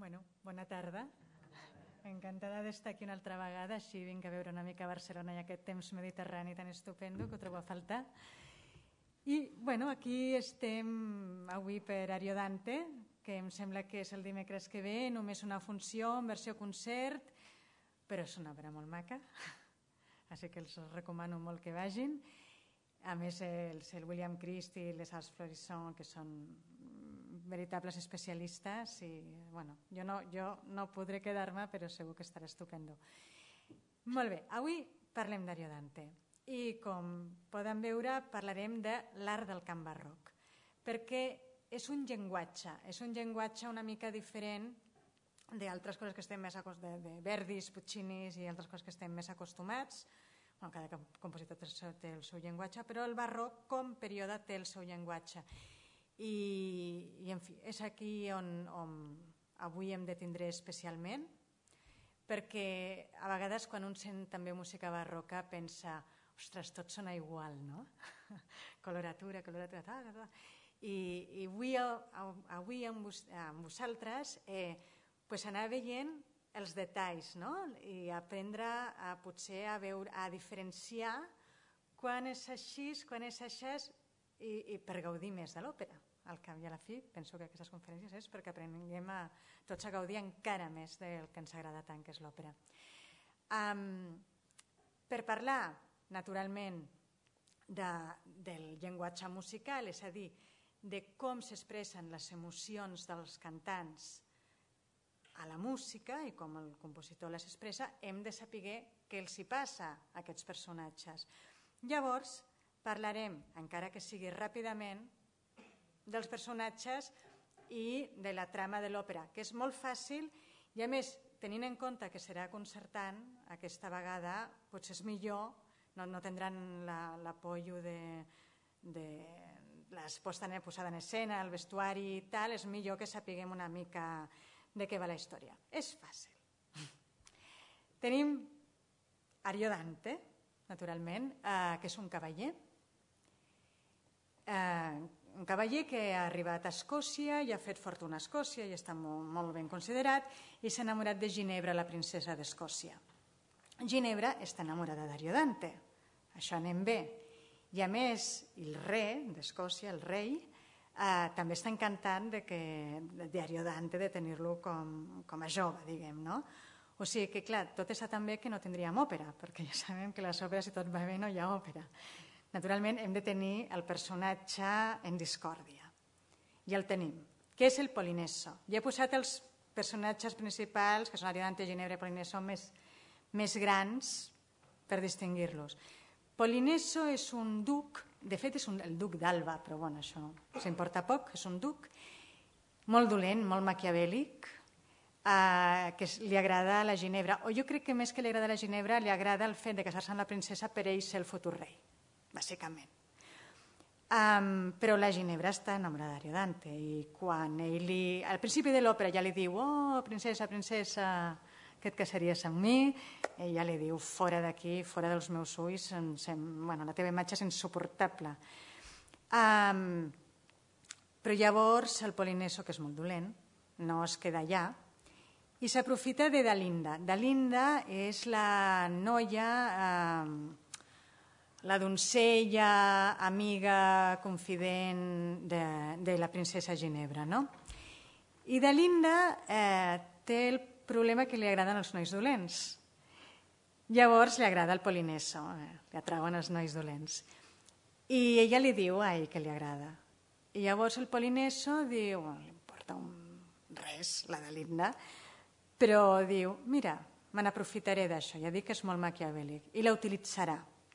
Bueno, bona tarda. Encantada d'estar aquí una altra vegada, així vinc a veure una mica Barcelona i aquest temps mediterrani tan estupendo que ho trobo a faltar. I bueno, aquí estem avui per Ariodante, que em sembla que és el dimecres que ve, només una funció en versió concert, però és una obra molt maca, així que els recomano molt que vagin. A més, el William Christie i les Arts Florisson, que són veritables especialistes, i bueno, jo no podré quedar-me, però segur que estarà estupendo. Molt bé, avui parlem d'Ariodante i, com poden veure, parlarem de l'art del cant barroc, perquè és un llenguatge una mica diferent d'altres coses que estem més acostumats, de Verdis, Puccinis i altres coses que estem més acostumats. Cada compositor té el seu llenguatge, però el barroc com període té el seu llenguatge. I en fi, és aquí on avui hem de tindre especialment, perquè a vegades quan un sent també música barroca pensa, ostres, tot sona igual, no? Coloratura, i avui amb vosaltres anar veient els detalls, no? I aprendre potser a diferenciar quan és així, i per gaudir més de l'òpera. Al cap i a la fi, penso que aquestes conferències és perquè aprenguem tots a gaudir encara més del que ens agrada tant, que és l'òpera. Per parlar, naturalment, del llenguatge musical, és a dir, de com s'expressen les emocions dels cantants a la música i com el compositor les expressa, hem de saber què els hi passa a aquests personatges. Llavors, parlarem, encara que sigui ràpidament, dels personatges i de la trama de l'òpera, que és molt fàcil i, a més, tenint en compte que serà concertant, aquesta vegada potser és millor, no tindran l'apoyo de la posada en escena, el vestuari i tal, és millor que sapiguem una mica de què va la història. És fàcil. Tenim Ariodante, naturalment, que és un cavaller. Un cavaller que ha arribat a Escòcia i ha fet fortuna a Escòcia i està molt ben considerat i s'ha enamorat de Ginebra, la princesa d'Escòcia. Ginebra està enamorada d'Ariodante, això anem bé. I a més, el rei d'Escòcia, el rei, també està encantant d'Ariodante, de tenir-lo com a jove, diguem, no? O sigui que, clar, tot està tan bé que no tindríem òpera, perquè ja sabem que les òperes, si tot va bé, no hi ha òpera. Naturalment, hem de tenir el personatge en discòrdia. I el tenim. Què és el Polinesso? Ja he posat els personatges principals, que són Ariodante, Ginebra i Polinesso, més grans per distingir-los. Polinesso és un duc, de fet és el duc d'Alba, però bueno, això s'importa poc, és un duc molt dolent, molt maquiavèlic, que li agrada a la Ginebra, o jo crec que més que li agrada a la Ginebra li agrada el fet de casar-se amb la princesa per ell ser el futur rei, bàsicament. Però la Ginebra està enamorada d'Ariodante i quan ell al principi de l'òpera ja li diu «Oh, princesa, princesa, que et casaries amb mi», ella li diu «Fora d'aquí, fora dels meus ulls, la teva imatge és insuportable». Però llavors el Polinesso, que és molt dolent, no es queda allà i s'aprofita de Dalinda. Dalinda és la noia, la doncella, amiga, confident de la princesa Ginebra, no? I Dalinda té el problema que li agraden els nois dolents. Llavors li agrada el Polinesso, li atrauen els nois dolents. I ella li diu a ell que li agrada. I llavors el Polinesso diu, no li importa res, la Dalinda, però diu, mira, me n'aprofitaré d'això, ja dic que és molt maquiavèlic, i la utilitzarà.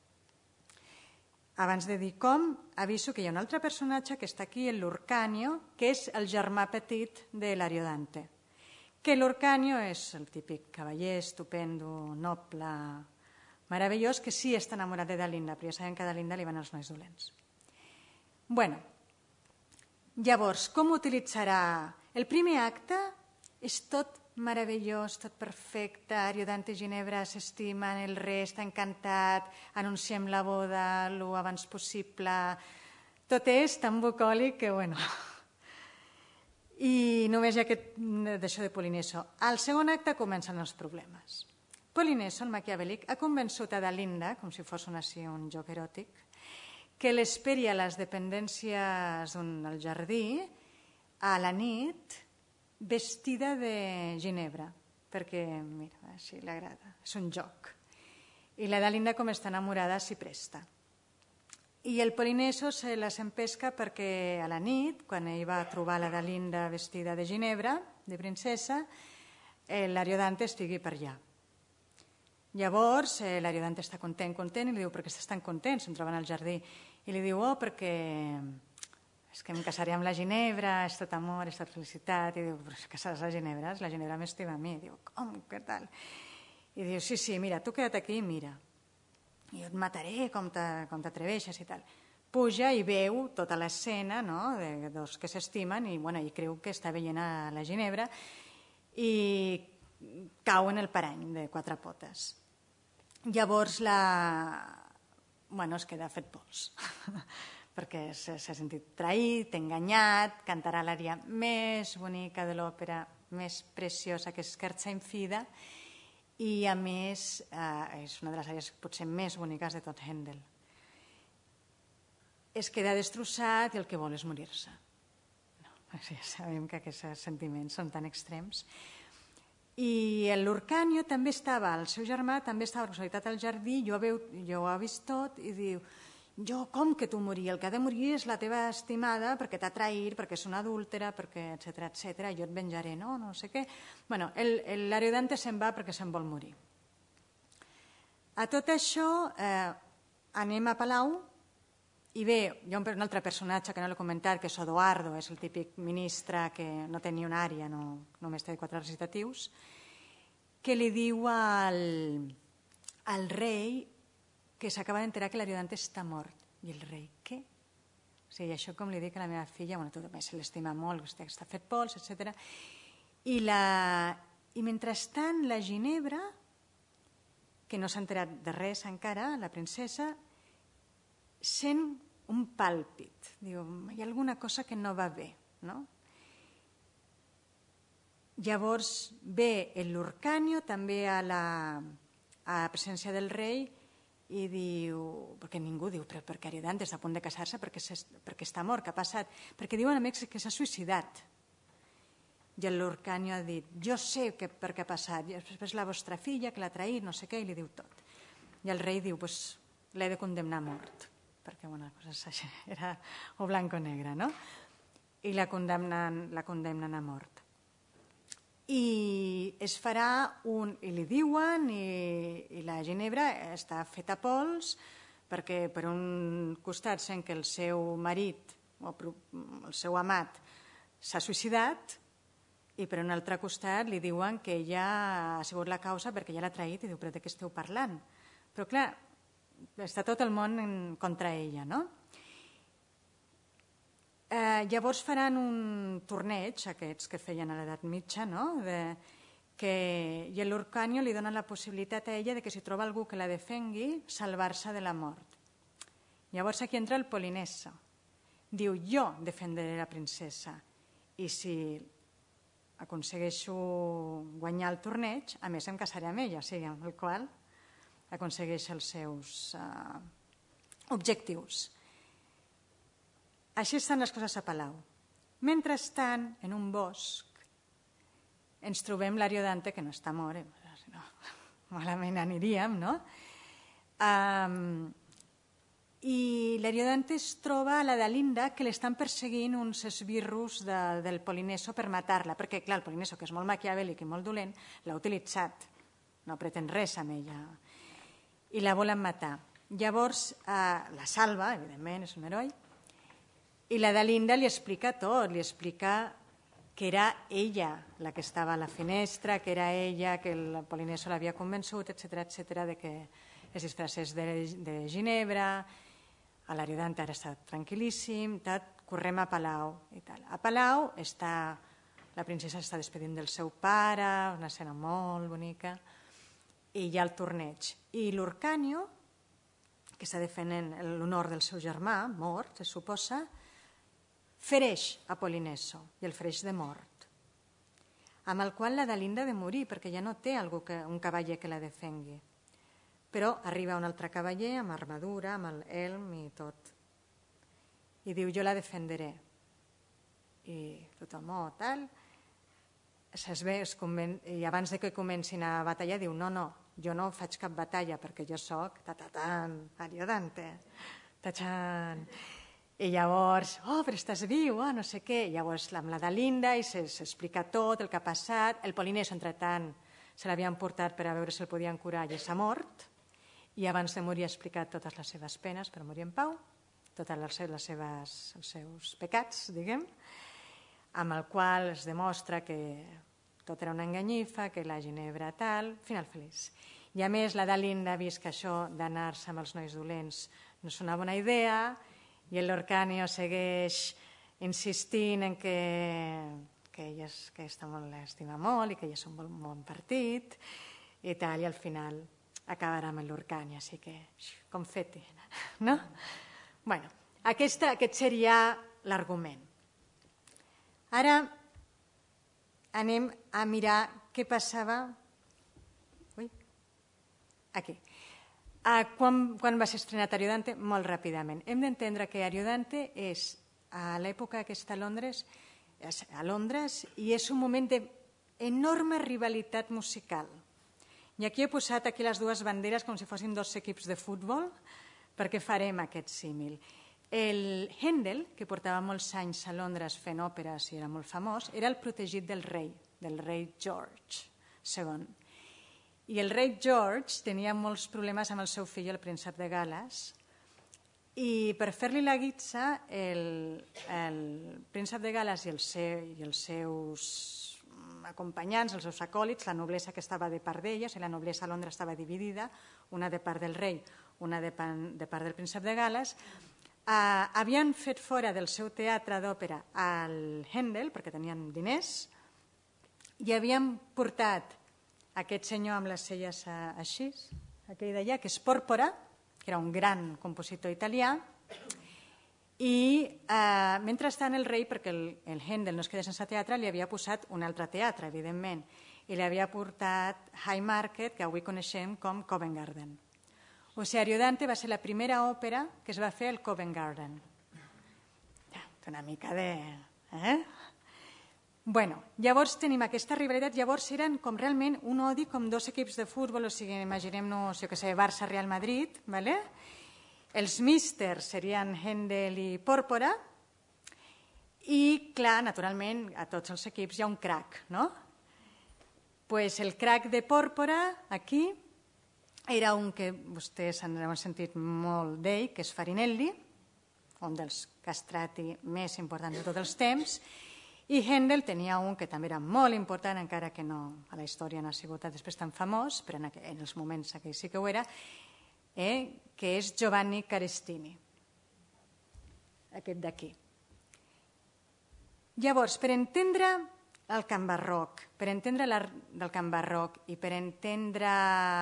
Abans de dir com, aviso que hi ha un altre personatge que està aquí, el Lurcanio, que és el germà petit de l'Ariodante. Que l'Urcanio és el típic cavaller estupendo, noble, meravellós, que sí està enamorat de Dalinda, però ja sabem que a Dalinda li van els nois dolents. Bueno, llavors, com utilitzarà? El primer acte és tot meravellós, tot perfecte, Ariodante i Ginebra s'estimen, el rei està encantat, anunciem la boda el abans possible, tot és tan bucòlic que, bueno... I només hi ha aquest d'això de Polineso. Al segon acte comencen els problemes. Polineso, el maquiavèlic, ha convençut a Dalinda, com si fos un joc eròtic, que l'esperi a les dependències del jardí a la nit vestida de ginebra, perquè, mira, així li agrada, és un joc. I la Dalinda, com està enamorada, s'hi presta. I el Polineso se les empesca perquè a la nit, quan ell va trobar la Dalinda vestida de ginebra, de princesa, l'Ariodante estigui per allà. Llavors, l'Ariodante està content, i li diu, per què estàs tan content? Se'n troben al jardí. I li diu, perquè és que em casaré amb la ginebra, és tot amor, és tot felicitat. I diu, però si casaràs la ginebra m'estima a mi. I diu, com, què tal? I diu, sí, mira, tu queda't aquí i mira. I jo et mataré com t'atreveixes i tal. Puja i veu tota l'escena, no?, de dos que s'estimen i creu que està veient a la ginebra i cau en el parany de quatre potes. Llavors es queda fet pols perquè s'ha sentit traït, enganyat, cantarà l'ària més bonica de l'òpera, més preciosa, que és Scherza in Fida, i a més és una de les àrees potser més boniques de tot Händel. Es queda destrossat i el que vol és morir-se. Ja sabem que aquests sentiments són tan extrems. I l'Urcanio també estava, el seu germà també estava per casualitat al jardí, jo ho ha vist tot i diu, com que tu morir? El que ha de morir és la teva estimada perquè t'ha traït, perquè és una adúltera, perquè etcètera, jo et venjaré, no sé què. L'Ariodante se'n va perquè se'n vol morir. A tot això anem a Palau i bé, hi ha un altre personatge que no l'he comentat, que és Odoardo, és el típic ministre que no té ni una ària, només té 4 recitatius, que li diu al rei que s'acaba d'enterar que l'Ariodante està mort. I el rei, què? O sigui, això com li dic a la meva filla, tu també se l'estima molt, està fet pols, etc. I mentrestant la Ginebra, que no s'ha enterat de res encara, la princesa, sent un pàlpit. Diu, hi ha alguna cosa que no va bé, no? Llavors ve l'Urcanio també a la presència del rei i diu, perquè ningú diu, però perquè Ariodante està a punt de casar-se, perquè està mort, què ha passat? Perquè diuen a més que s'ha suïcidat. I l'Urcanio ha dit, jo sé per què ha passat, és la vostra filla que l'ha traït, no sé què, i li diu tot. I el rei diu, l'he de condemnar a mort, perquè una cosa era o blanc o negre, no? I la condemnen a mort. I es farà i li diuen, i la Ginebra està feta pols, perquè per un costat sent que el seu marit o el seu amat s'ha suïcidat i per un altre costat li diuen que ella ha sigut la causa perquè ella l'ha traït i diu, però de què esteu parlant? Però clar, està tot el món contra ella, no? Llavors faran un torneig, aquests que feien a l'edat mitja, no? I l'Urcanio li dona la possibilitat a ella que si troba algú que la defengui, salvar-se de la mort. Llavors aquí entra el Polineso. Diu, jo defendré la princesa i si aconsegueixo guanyar el torneig, a més em casaré amb ella, o sigui, amb el qual aconsegueix els seus objectius. Així estan les coses a Palau. Mentrestant, en un bosc, ens trobem l'Ariodante, que no està mort, no, malament aniríem, no? I l'Ariodante es troba a la Dalinda, que l'estan perseguint uns esbirros del Polineso per matar-la, perquè, clar, el Polineso, que és molt maquiavèlic i molt dolent, l'ha utilitzat, no pretén res amb ella, i la volen matar. Llavors, la salva, evidentment, és un heroi, i la Dalinda li explica tot, li explica que era ella la que estava a la finestra, que era ella, que el Polineso l'havia convençut, etcètera, de que es disfressés de Ginebra, l'Ariodante ara està tranquil·líssim, correm a Palau i tal. A Palau la princesa està despedint del seu pare, una escena molt bonica, i hi ha el torneig. I l'Urcanio, que està defendent l'honor del seu germà, mort, se suposa, fereix a Polineso i el fereix de mort, amb el qual la Dalinda ha de morir perquè ja no té un cavaller que la defengui. Però arriba un altre cavaller amb armadura, amb el elm i tot. I diu, jo la defenderé. I tothom, tal. I abans de que comencin a batallar diu, no, jo no faig cap batalla perquè jo soc Ariodante. I llavors, però estàs viu, no sé què. Llavors amb la Dalinda i s'explica tot el que ha passat. El Polineso, entretant, se l'havien portat per a veure si el podien curar i s'ha mort. I abans de morir ha explicat totes les seves penes per morir en pau, tots els seus pecats, diguem, amb el qual es demostra que tot era una enganyifa, que la ginebra tal, final feliç. I a més la Dalinda ha vist que això d'anar-se amb els nois dolents no és una bona idea i l'Orcanio segueix insistint en que ella l'estima molt i que ella és un bon partit i tal, i al final acabarà amb l'Orcanio, així que confeti, no? Bueno, aquest seria l'argument. Ara anem a mirar què passava aquí. Quan va ser estrenat Ariodante? Molt ràpidament. Hem d'entendre que Ariodante és a l'època aquesta a Londres i és un moment d'enorme rivalitat musical. I aquí he posat les dues banderes com si fossin dos equips de futbol perquè farem aquest símil. El Händel, que portava molts anys a Londres fent òperes i era molt famós, era el protegit del rei George II. I el rei George tenia molts problemes amb el seu fill, el príncep de Gal·les, i per fer-li la guitza, el príncep de Gal·les i els seus acompanyants, els seus acòlits, la noblesa que estava de part d'elles, i la noblesa a Londres estava dividida, una de part del rei, una de part del príncep de Gal·les, havien fet fora del seu teatre d'òpera al Händel, perquè tenien diners, i havien portat aquest senyor amb les celles així, aquell d'allà, que és Pòrpora, que era un gran compositor italià, i mentrestant el rei, perquè el Händel no es quedés sense teatre, li havia posat un altre teatre, evidentment, i li havia portat Haymarket, que avui coneixem com Covent Garden. O sigui, Ariodante va ser la primera òpera que es va fer al Covent Garden. Una mica de... Bueno, llavors tenim aquesta rivalitat, llavors eren com realment un odi com dos equips de futbol, o sigui, imaginem-nos, jo què sé, Barça-Real Madrid, ¿vale? Els místers serien Händel i Pòrpora i, clar, naturalment, a tots els equips hi ha un crac, no? Pues el crac de Pòrpora, aquí, era un que vostès han sentit molt d'ell, que és Farinelli, un dels castrati més importants de tots els temps, i Händel tenia un que també era molt important, encara que no, a la història no ha sigut després tan famós, però en els moments aquells sí que ho era, que és Giovanni Carestini, aquest d'aquí. Llavors, per entendre el cant barroc, per entendre l'art del cant barroc i per entendre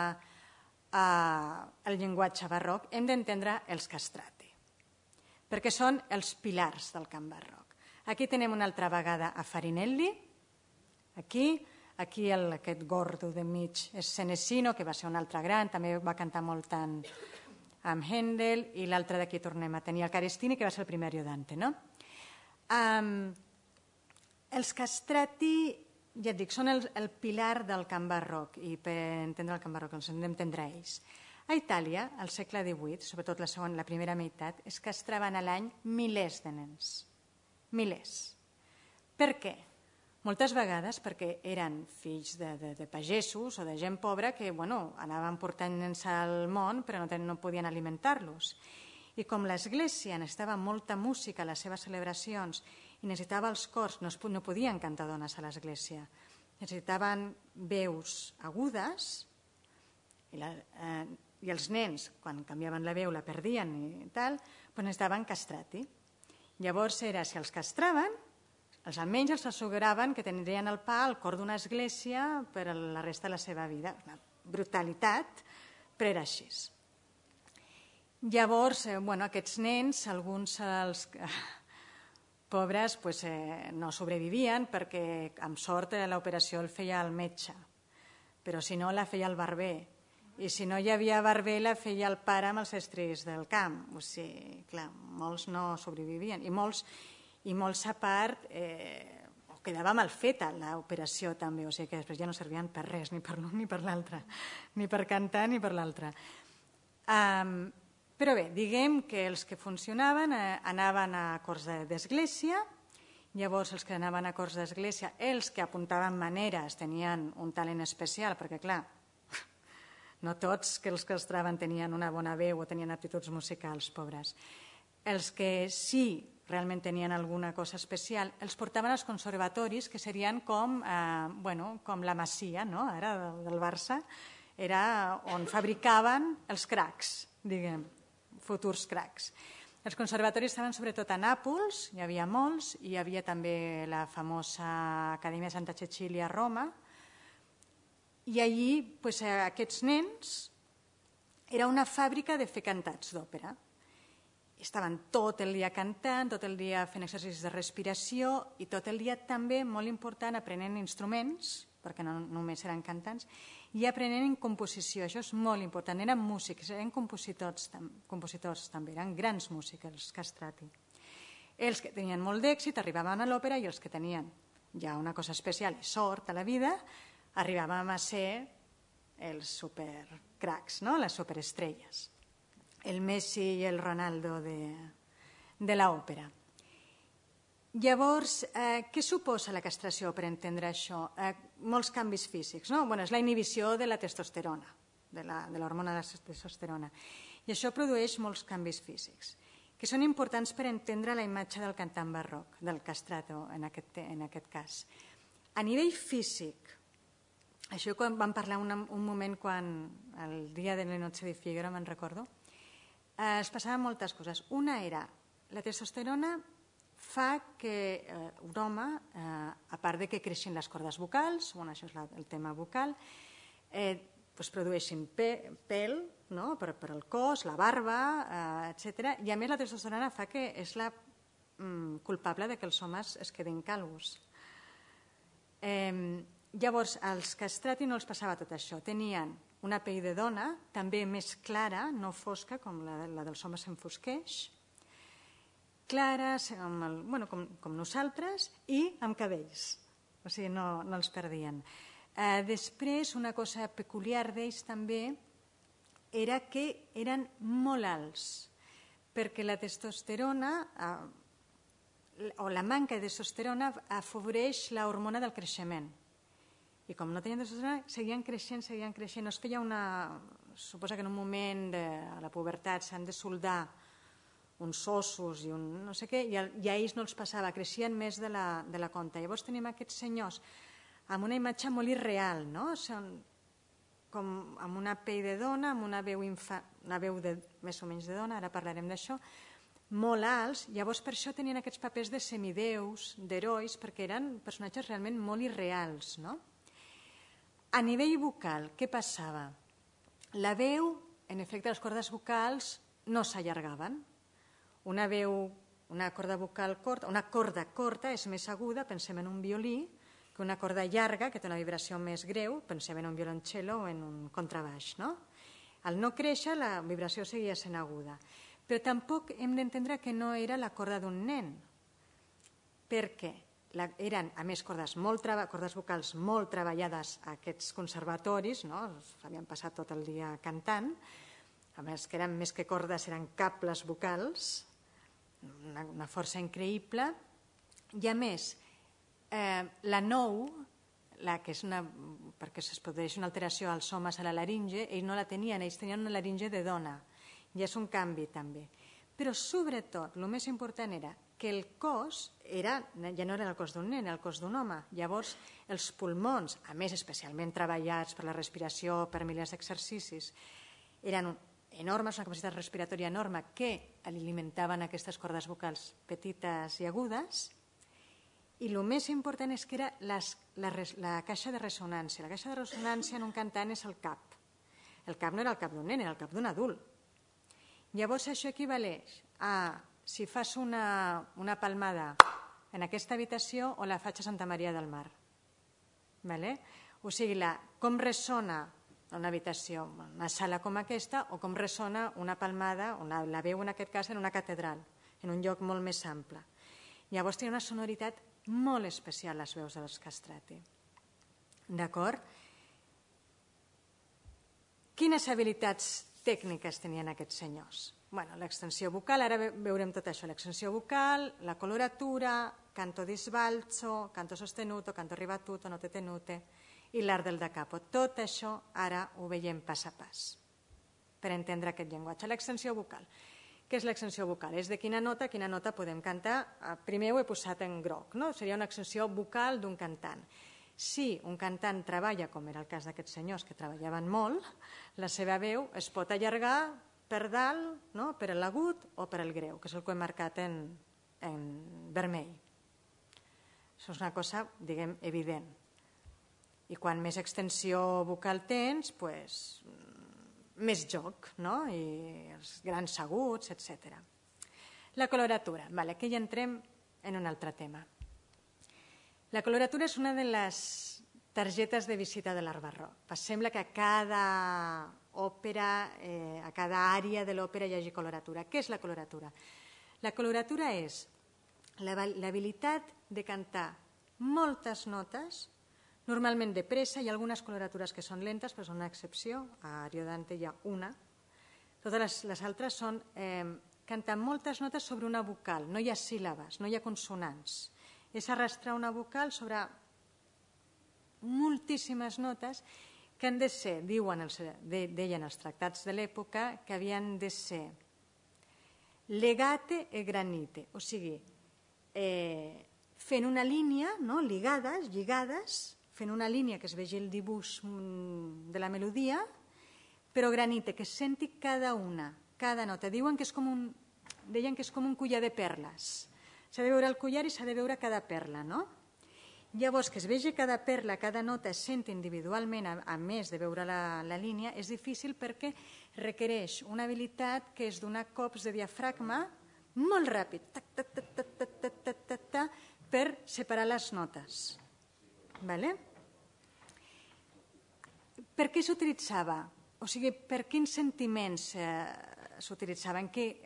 el llenguatge barroc, hem d'entendre els castrati, perquè són els pilars del cant barroc. Aquí tenem una altra vegada a Farinelli, aquí aquest gordo de mig és Senesino, que va ser un altre gran, també va cantar molt tant amb Händel, i l'altre d'aquí tornem a tenir el Carestini, que va ser el primer Ariodante, no? Els castrati, ja et dic, són el pilar del cant barroc, i per entendre el cant barroc ens hem d'entendre ells. A Itàlia, al segle XVIII, sobretot la primera meitat, es castraven a l'any milers de nens. Milers. Per què? Moltes vegades perquè eren fills de pagesos o de gent pobra que anaven portant nens al món però no podien alimentar-los. I com l'Església necessitava molta música a les seves celebracions i necessitava els cors, no podien cantar dones a l'Església, necessitaven veus agudes i els nens, quan canviaven la veu, la perdien i tal, doncs necessitaven castrati. Llavors era, si els castraven, almenys els asseguraven que tindrien el pa al cor d'una església per a la resta de la seva vida. Una brutalitat, però era així. Llavors, aquests nens, alguns pobres no sobrevivien perquè amb sort l'operació el feia el metge, però si no la feia el barber, i si no hi havia barber la feia el pare amb els estris del camp. O sigui, clar, molts no sobrevivien i molts a part quedava mal feta l'operació també, o sigui que després ja no servien per res, ni per l'un ni per l'altre, ni per cantar ni per l'altre. Però bé, diguem que els que funcionaven anaven a cors d'església, llavors els que anaven a cors d'església, els que apuntaven maneres tenien un talent especial, perquè clar, no tots els que els traven tenien una bona veu o tenien aptituds musicals, pobres. Els que sí realment tenien alguna cosa especial els portaven als conservatoris, que serien com la Masia, ara del Barça, era on fabricaven els cracs, diguem, futurs cracs. Els conservatoris estaven sobretot a Nàpols, hi havia molts, hi havia també la famosa Acadèmia Santa Cecília a Roma, i allí aquests nens era una fàbrica de fer cantats d'òpera. Estaven tot el dia cantant, tot el dia fent exercicis de respiració i tot el dia també, molt important, aprenent instruments, perquè no només eren cantants, i aprenent en composició. Això és molt important. Eren músics, eren compositors també, eren grans músics, els castrati. Els que tenien molt d'èxit arribaven a l'òpera i els que tenien ja una cosa especial i sort a la vida arribàvem a ser els supercracs, les superestrelles. El Messi i el Ronaldo de l'òpera. Llavors, què suposa la castració per entendre això? Molts canvis físics. És la inhibició de la testosterona, de l'hormona de la testosterona. I això produeix molts canvis físics, que són importants per entendre la imatge del cantant barroc, del castrato en aquest cas. A nivell físic, això quan vam parlar un moment quan el dia de la Noche de Figaro, me'n recordo, es passaven moltes coses. Una era, la testosterona fa que un home, a part de que creixin les cordes vocals, això és el tema vocal, produeixin pèl per al cos, la barba, etc. I a més la testosterona fa que és la culpable de que els homes es quedin calvos. Llavors, als castrati no els passava tot això. Tenien una pell de dona, també més clara, no fosca, com la dels homes s'enfosqueix, clares, com nosaltres, i amb cabells. O sigui, no els perdien. Després, una cosa peculiar d'ells també era que eren molt alts, perquè la testosterona o la manca de testosterona afavoreix l'hormona del creixement. I com no tenien testosterona, seguien creixent. Es feia suposa que en un moment de la pubertat s'han de soldar uns ossos i un no sé què, i a ells no els passava, creixien més de la compte. Llavors tenim aquests senyors amb una imatge molt irreal, com amb una pell de dona, amb una veu més o menys de dona, ara parlarem d'això, molt alts. Llavors per això tenien aquests papers de semideus, d'herois, perquè eren personatges realment molt irreals, A nivell vocal, què passava? La veu, en efecte, les cordes vocals no s'allargaven. Una corda vocal corta, una corda corta és més aguda, pensem en un violí, que una corda llarga, que té una vibració més greu, pensem en un violoncel·lo o en un contrabaix. Al no créixer, la vibració seguia sent aguda. Però tampoc hem d'entendre que no era la corda d'un nen, perquè eren, a més, cordes vocals molt treballades a aquests conservatoris, s'havien passat tot el dia cantant, a més que eren més que cordes, eren cables vocals, una força increïble, i a més, la nou, perquè es produeix una alteració als homes a la laringe, ells no la tenien, ells tenien una laringe de dona, i és un canvi també. Però sobretot, el més important era que el cos ja no era el cos d'un nen, era el cos d'un home. Llavors, els pulmons, a més especialment treballats per la respiració, per milers d'exercicis, eren enormes, una capacitat respiratòria enorme que alimentaven aquestes cordes vocals petites i agudes. I el més important és que era la caixa de ressonància. La caixa de ressonància en un cantant és el cap. El cap no era el cap d'un nen, era el cap d'un adult. Llavors això equivaleix a, si fas una palmada en aquesta habitació o la faig a Santa Maria del Mar. O sigui, com ressona una habitació, una sala com aquesta, o com ressona una palmada, la veu en aquest cas en una catedral, en un lloc molt més ample. Llavors tenen una sonoritat molt especial les veus dels castrati. D'acord? Quines habilitats tècniques tenien aquests senyors? L'extensió vocal, ara veurem tot això, l'extensió vocal, la coloratura, canto di sbalzo, canto sostenuto, canto ribattuto, note tenute i l'art del da capo. Tot això ara ho veiem pas a pas per entendre aquest llenguatge. L'extensió vocal. Què és l'extensió vocal? És de quina nota podem cantar. Primer ho he posat en groc, no? Seria una extensió vocal d'un cantant. Si un cantant treballa, com era el cas d'aquests senyors que treballaven molt, la seva veu es pot allargar per dalt, no? Per l'agut o per el greu, que és el que he marcat en vermell. Això és una cosa, diguem, evident. I quan més extensió vocal tens, més joc, no? I els grans aguts, etc. La coloratura, aquí ja entrem en un altre tema. La coloratura és una de les targetes de visita de l'art barroc. Sembla que a cada òpera, a cada àrea de l'òpera hi hagi coloratura. Què és la coloratura? La coloratura és l'habilitat de cantar moltes notes, normalment de pressa. Hi ha algunes coloratures que són lentes, però són una excepció. A Ariodante hi ha una. Totes les altres són cantar moltes notes sobre una vocal. No hi ha síl·labes, no hi ha consonants. És arrastrar una vocal sobre moltíssimes notes que han de ser, deien els tractats de l'època, que havien de ser legate e granite, o sigui, fent una línia, lligades, fent una línia que es vegi el dibuix de la melodia, però granite, que es senti cada nota. Deien que és com un collar de perles. S'ha de veure el collar i s'ha de veure cada perla, no? Llavors, que es vegi cada perla, cada nota es senti individualment, a més de veure la línia, és difícil perquè requereix una habilitat que és donar cops de diafragma molt ràpid, per separar les notes. Per què s'utilitzava? O sigui, per quins sentiments s'utilitzava?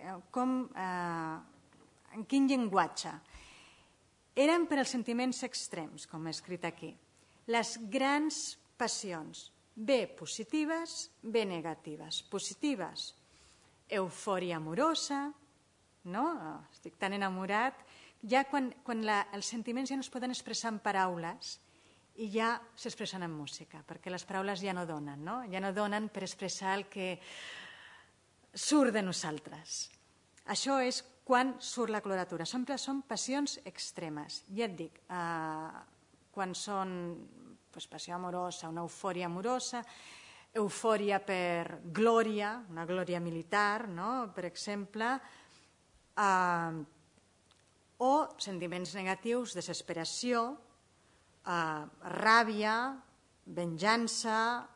En quin llenguatge? Eren per als sentiments extrems, com he escrit aquí. Les grans passions, bé positives, bé negatives. Positives, eufòria amorosa, no? Estic tan enamorat. Ja quan els sentiments ja no es poden expressar en paraules i ja s'expressen en música, perquè les paraules ja no donen, no? Ja no donen per expressar el que surt de nosaltres. Això és quan surt la coloratura. Són passions extremes. Ja et dic, quan són passió amorosa, una eufòria amorosa, eufòria per glòria, una glòria militar, per exemple, o sentiments negatius, desesperació, ràbia, venjança,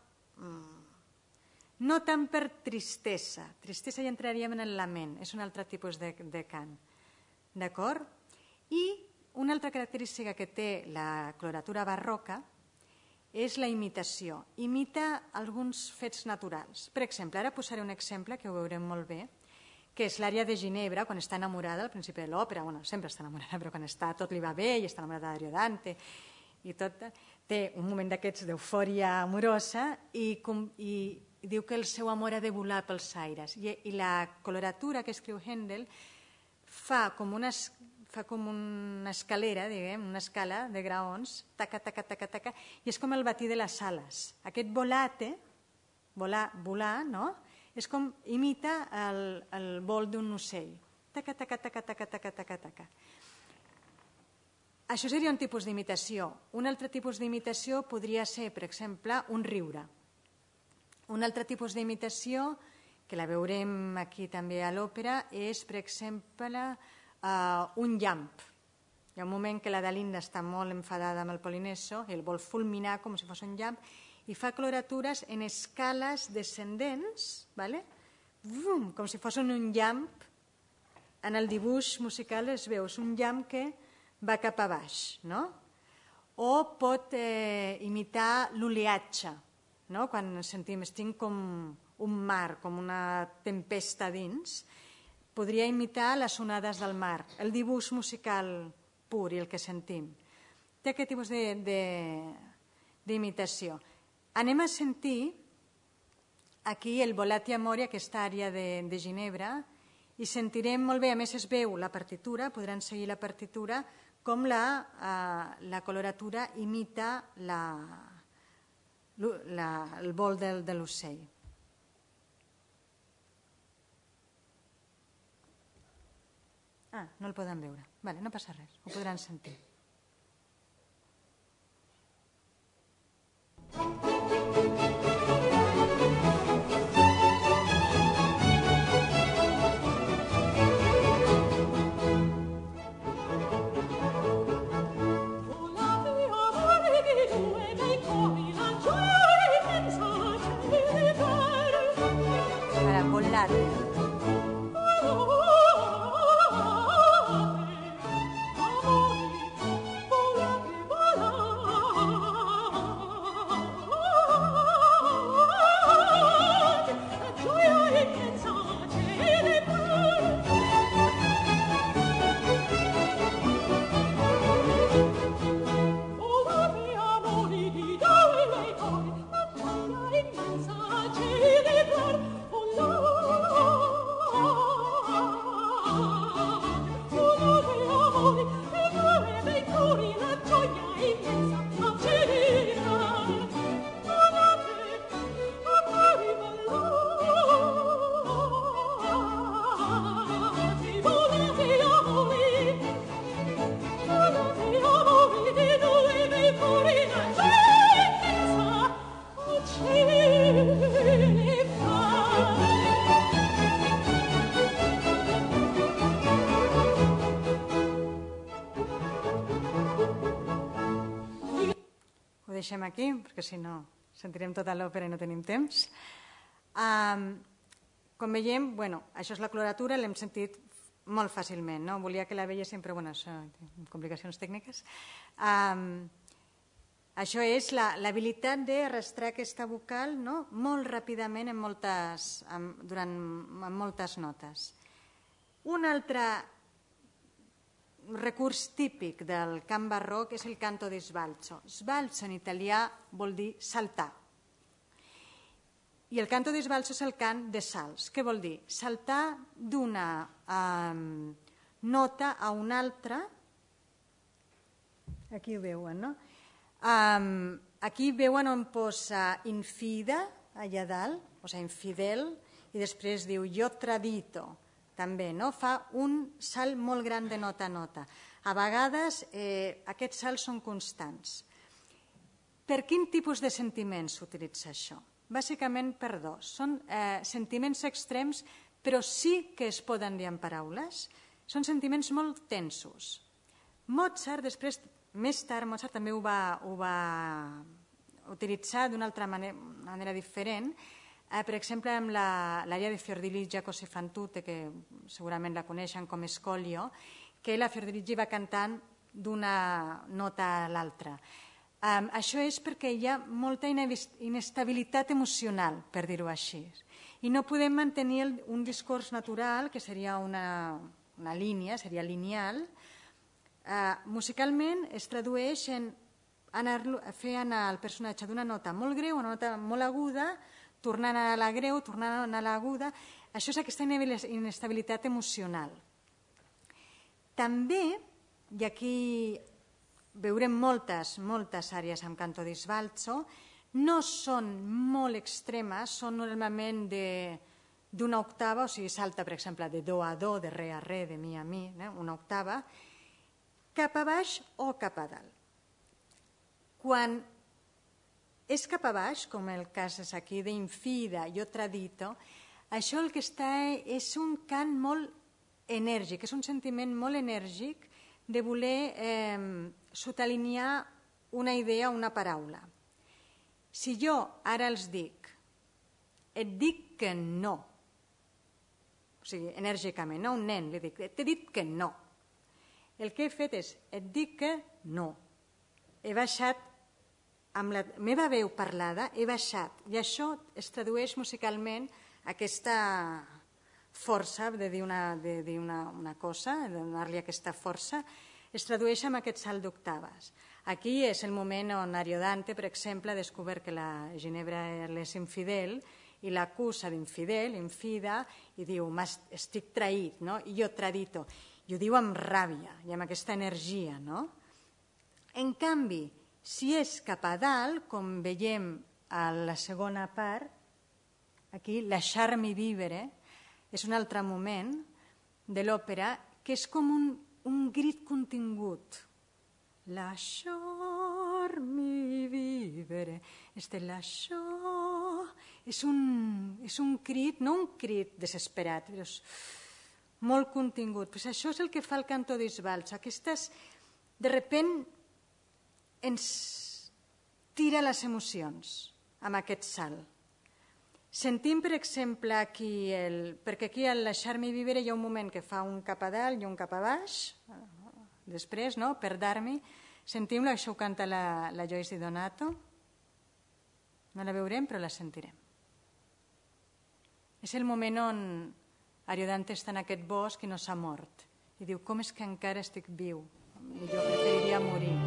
no tant per tristesa. Tristesa ja entraríem en el lament, és un altre tipus de cant. D'acord? I una altra característica que té la coloratura barroca és la imitació. Imita alguns fets naturals. Per exemple, ara posaré un exemple que ho veurem molt bé, que és l'ària de Ginebra, quan està enamorada al principi de l'òpera, sempre està enamorada, però quan tot li va bé i està enamorada d'Ariodante, i tot, té un moment d'aquests d'eufòria amorosa i diu que el seu amor ha de volar pels aires. I la coloratura que escriu Händel fa com una escalera, diguem, una escala de graons, taca, taca, taca, taca, i és com el batir de les ales. Aquest volate, volar, no? És com imita el vol d'un ocell. Taca, taca, taca, taca, taca, taca, taca. Això seria un tipus d'imitació. Un altre tipus d'imitació podria ser, per exemple, un riure. Un altre tipus d'imitació, que la veurem aquí també a l'òpera, és, per exemple, un llamp. Hi ha un moment que la Dalinda està molt enfadada amb el Polineso, el vol fulminar com si fos un llamp, i fa coloratures en escales descendents, com si fos un llamp. En el dibuix musical es veu, és un llamp que va cap a baix, no? O pot imitar l'oliatge, no? Quan sentim, estic com un mar, com una tempesta dins, podria imitar les onades del mar, el dibuix musical pur i el que sentim. Té aquest tipus d'imitació. Anem a sentir aquí el Volati Amore, aquesta àrea de Ginebra, i sentirem molt bé, a més es veu la partitura, podran seguir la partitura, com la coloratura imita el vol de l'ocell. No el poden veure. Vale, no passa res, ho podran sentir. Para volare. Deixem aquí, perquè si no sentirem tota l'òpera i no tenim temps. Com veiem, això és la coloratura, l'hem sentit molt fàcilment. Volia que la veiéssim, però això, complicacions tècniques. Això és l'habilitat d'arrastrar aquesta vocal molt ràpidament en moltes notes. Un altre recurs típic del cant barroc és el canto di sbalzo. Sbalzo en italià vol dir saltar. I el canto di sbalzo és el cant de salts. Què vol dir? Saltar d'una nota a una altra. Aquí ho veuen, no? Aquí veuen on posa infida, allà dalt, posa infidel, i després diu jo tradito. També fa un salt molt gran de nota a nota. A vegades aquests salts són constants. Per quin tipus de sentiments s'utilitza això? Bàsicament per dos. Són sentiments extrems, però sí que es poden dir en paraules. Són sentiments molt tensos. Mozart, més tard, Mozart també ho va utilitzar d'una altra manera diferent. Per exemple, amb l'àrea de Fiordiligi Cose fan tutte, que segurament la coneixen com Escolio, que la Fiordiligi va cantant d'una nota a l'altra. Això és perquè hi ha molta inestabilitat emocional, per dir-ho així, i no podem mantenir un discurs natural, que seria una línia, seria lineal. Musicalment es tradueix en fer anar el personatge d'una nota molt greu a una nota molt aguda, tornant a la greu, tornant a l'aguda. Això és aquesta inestabilitat emocional. També, i aquí veurem moltes àrees amb canto di sbalzo, no són molt extremes, són normalment d'una octava, o sigui, salta, per exemple, de do a do, de re a re, de mi a mi, una octava, cap a baix o cap a dalt. Quan és cap a baix, com el cas és aquí d'Infida, jo tradito, això el que està és un cant molt enèrgic, és un sentiment molt enèrgic de voler sotalinear una idea, una paraula. Si jo ara els dic, et dic que no, o sigui, enèrgicament, no un nen, li dic, t'he dit que no, El que he fet és, et dic que no. He baixat, amb la meva veu parlada, he baixat. I això es tradueix musicalment aquesta força de dir una cosa, de donar-li aquesta força, es tradueix amb aquest salt d'octaves. Aquí és el moment on Ariodante, per exemple, ha descobert que la Ginebra és infidel i l'acusa d'infidel, infida, i diu, estic traït, no? I jo tradito. I ho diu amb ràbia i amb aquesta energia, no? En canvi, si és cap a dalt, com veiem a la segona part, aquí, lasciarmi vivere, és un altre moment de l'òpera que és com un crit contingut. Lasciarmi vivere. És un crit, no un crit desesperat, però és molt contingut. Pues això és el que fa el canto di sbalzo. Aquestes, de repent, ens tira les emocions amb aquest salt. Sentim, per exemple, aquí, perquè aquí al lasciarmi vivere hi ha un moment que fa un cap a dalt i un cap a baix, després, no? Per dar-mi. Sentim-lo, això ho canta la Joyce Di Donato. No la veurem, però la sentirem. És el moment on Ariodante està en aquest bosc i no s'ha mort. I diu, com és que encara estic viu? Jo preferiria morir.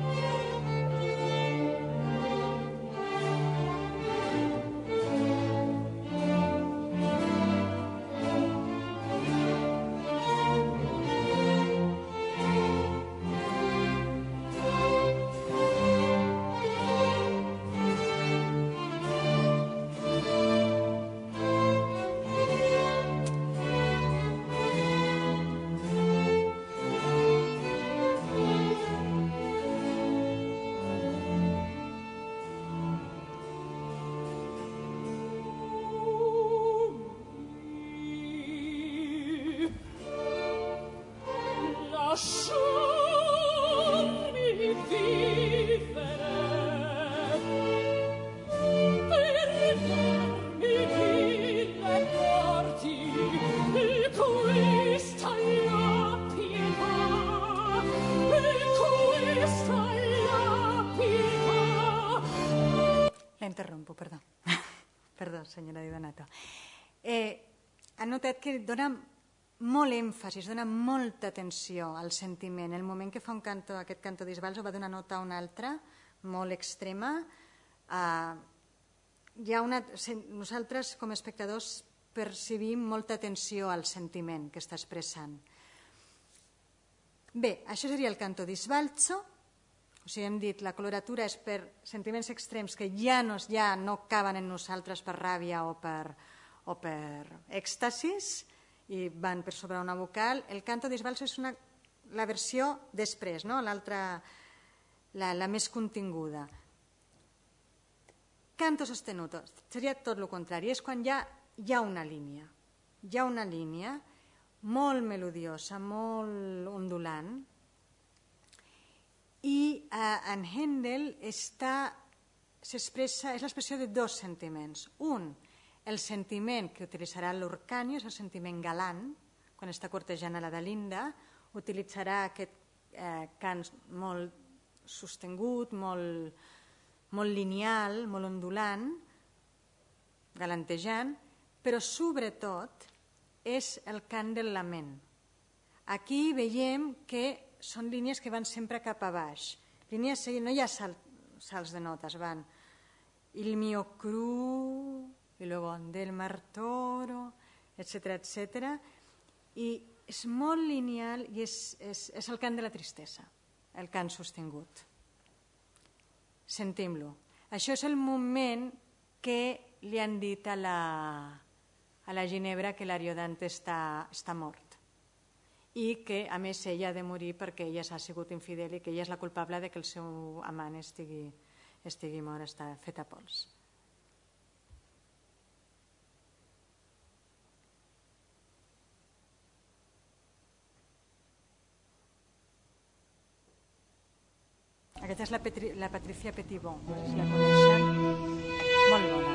Perdó, senyora Di Donato. Ha notat que dona molt èmfasis, dona molta atenció al sentiment. El moment que fa aquest canto di sbalzo va d'una nota a una altra, molt extrema. Nosaltres, com a espectadors, percebim molta atenció al sentiment que està expressant. Bé, això seria el canto di sbalzo. O sigui, hem dit, la coloratura és per sentiments extrems que ja no caben en nosaltres per ràbia o per èxtasis i van per sobre una vocal. El canto di sbalzo és la versió després, no? L'altra, la més continguda. Canto sostenuto seria tot el contrari, és quan hi ha una línia. Hi ha una línia molt melodiosa, molt ondulant, i en Händel s'expressa, és l'expressió de dos sentiments. Un, el sentiment que utilitzarà l'Urcanio, és el sentiment galant, quan està cortejant a la Dalinda, utilitzarà aquest cant molt sostingut, molt lineal, molt ondulant, galantejant, però sobretot és el cant del lament. Aquí veiem que són línies que van sempre cap a baix. Línies seguint, no hi ha salts de notes, van il mio cru, i luego del martoro, etc. I és molt lineal i és el cant de la tristesa, el cant sostingut. Sentim-lo. Això és el moment que li han dit a la Ginebra que l'Ariodante està mort i que, a més, ella ha de morir perquè ella s'ha sigut infidel i que ella és la culpable de que el seu amant estigui mort, està fet a pols. Aquesta és la Patricia Petitbon, no sé si la coneixen, molt bona.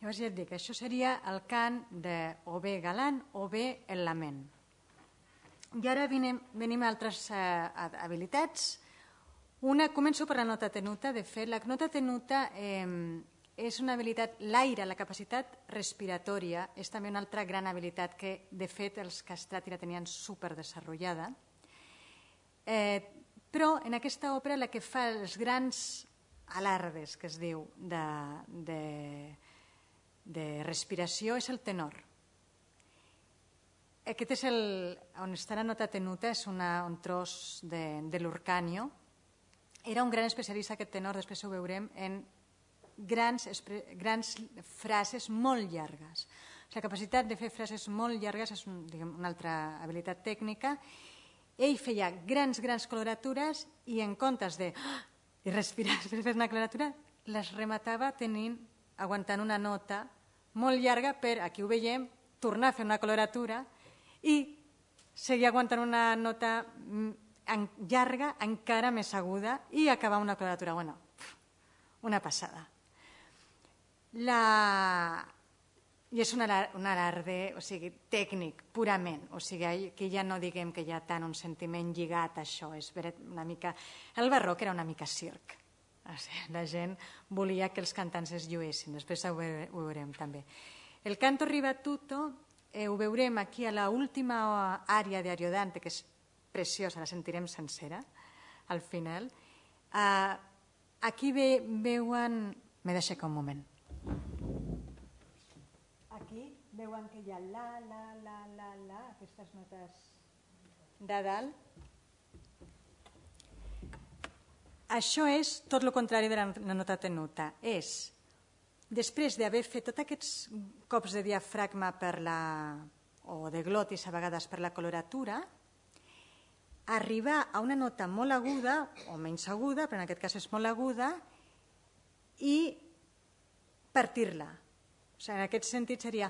Llavors ja et dic, això seria el cant de o bé galant o bé el lament. I ara venim a altres habilitats. Començo per la nota tenuta. De fet, la nota tenuta és una habilitat, l'aire, la capacitat respiratòria, és també una altra gran habilitat que, de fet, els castrati la tenien superdesenvolupada. Però en aquesta òpera la que fa els grans alardes, que es diu, de respiració és el tenor. Aquest és on està la nota tenuta, és un tros de l'Urcanio. Era un gran especialista aquest tenor, després ho veurem, en grans frases molt llargues. La capacitat de fer frases molt llargues és una altra habilitat tècnica. Ell feia grans coloratures i en comptes de respirar després de fer una coloratura, les rematava aguantant una nota molt llarga per, aquí ho veiem, tornar a fer una coloratura i seguir aguantant una nota llarga, encara més aguda, i acabar una coloratura. Bueno, una passada. I és un alarde, o sigui, tècnic, purament. O sigui, que ja no diguem que hi ha tant un sentiment lligat a això. És una mica... El barroc era una mica circ. La gent volia que els cantants es lluessin. Després ho veurem també. El canto ribatuto ho veurem aquí a l'última àrea d'Ariodante, que és preciosa, la sentirem sencera al final. Aquí veuen... M'he d'aixecar un moment. Aquí veuen que hi ha la, aquestes notes de dalt. Això és tot el contrari de la nota tenuta. És, després d'haver fet tots aquests cops de diafragma o de glotis a vegades per la coloratura, arribar a una nota molt aguda, o menys aguda, però en aquest cas és molt aguda, i partir-la. O sigui, en aquest sentit seria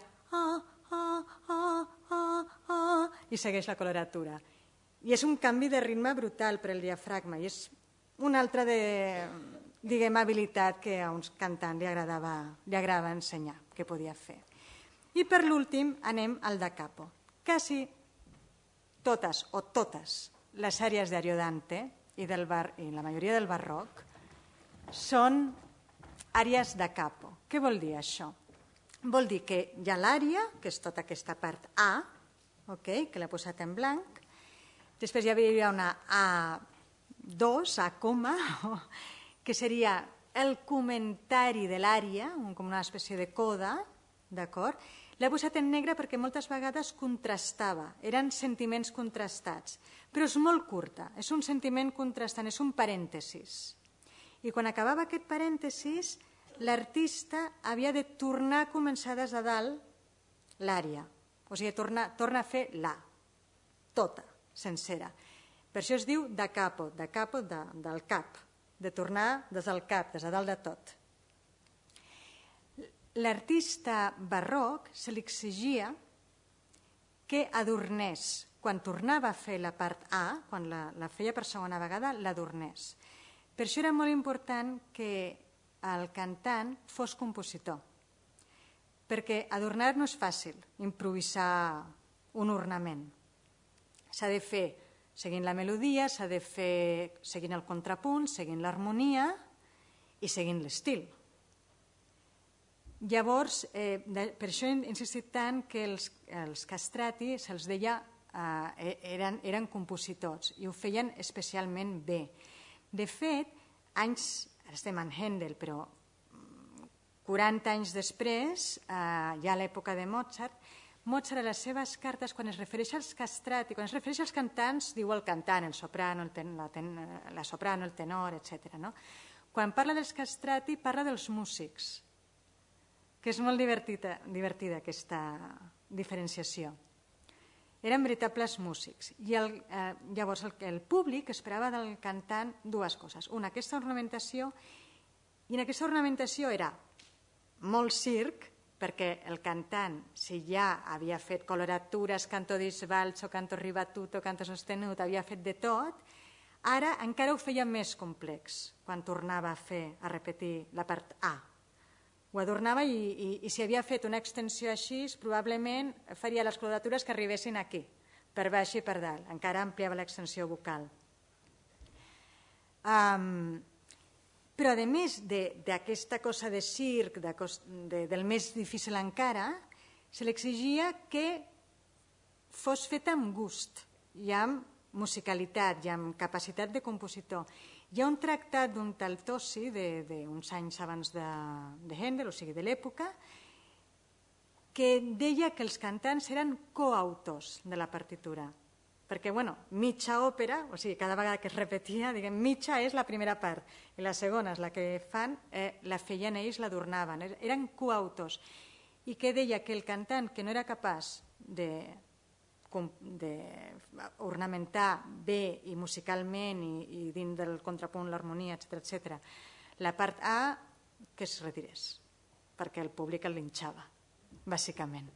i segueix la coloratura. I és un canvi de ritme brutal per al diafragma i és una altra habilitat que a uns cantants li agradava ensenyar, que podia fer. I per l'últim anem al da capo. Quasi totes les àrees d'Ariodante i la majoria del barroc són àrees da capo. Què vol dir això? Vol dir que hi ha l'àrea, que és tota aquesta part A, que l'he posat en blanc, després hi hauria una A2, A coma, que seria el comentari de l'àrea, com una espècie de coda, d'acord? L'he posat en negre perquè moltes vegades contrastava, eren sentiments contrastats, però és molt curta, és un sentiment contrastant, és un parèntesis. I quan acabava aquest parèntesis, l'artista havia de tornar a començar des de dalt l'àrea, o sigui, torna a fer la, tota, sencera. Per això es diu da capo, del cap, de tornar des del cap, des de dalt de tot. L'artista barroc se li exigia que adornés, quan tornava a fer la part A, quan la feia per segona vegada, l'adornés. Per això era molt important que el cantant fos compositor, perquè adornar no és fàcil, improvisar un ornament. S'ha de fer seguint la melodia, s'ha de fer seguint el contrapunt, seguint l'harmonia i seguint l'estil. Llavors, per això he insistit tant que els castrati se'ls deia eren compositors i ho feien especialment bé. De fet, ara estem en Händel, però 40 anys després, ja a l'època de Mozart, a les seves cartes, quan es refereix als castrati, quan es refereix als cantants, diu el cantant, el soprano, la soprano, el tenor, etc. Quan parla dels castrati, parla dels músics, que és molt divertida aquesta diferenciació. Eren veritables músics. I llavors el públic esperava del cantant dues coses. Una, aquesta ornamentació, i en aquesta ornamentació era molt circ, perquè el cantant, si ja havia fet coloratures, canto di sbalzo, canto ribatuto, canto sostenuto, havia fet de tot, ara encara ho feia més complex quan tornava a repetir la part A. ho adornava i si havia fet una extensió així, probablement faria les coloratures que arribessin aquí, per baix i per dalt, encara ampliava l'extensió vocal. Però a més d'aquesta cosa de circ, del més difícil encara, se li exigia que fos feta amb gust i amb musicalitat i amb capacitat de compositor. Hi ha un tractat d'un tal Tosi, d'uns anys abans de Händel, o sigui, de l'època, que deia que els cantants eren coautors de la partitura. Perquè, mitja òpera, o sigui, cada vegada que es repetia, mitja és la primera part, i la segona és la que fan, la feien ells, l'adornaven, eren coautors. I que deia que el cantant que no era capaç d'ornamentar bé i musicalment i dins del contrapunt, l'harmonia, etc., la part A, que es retirés, perquè el públic el linxava, bàsicament.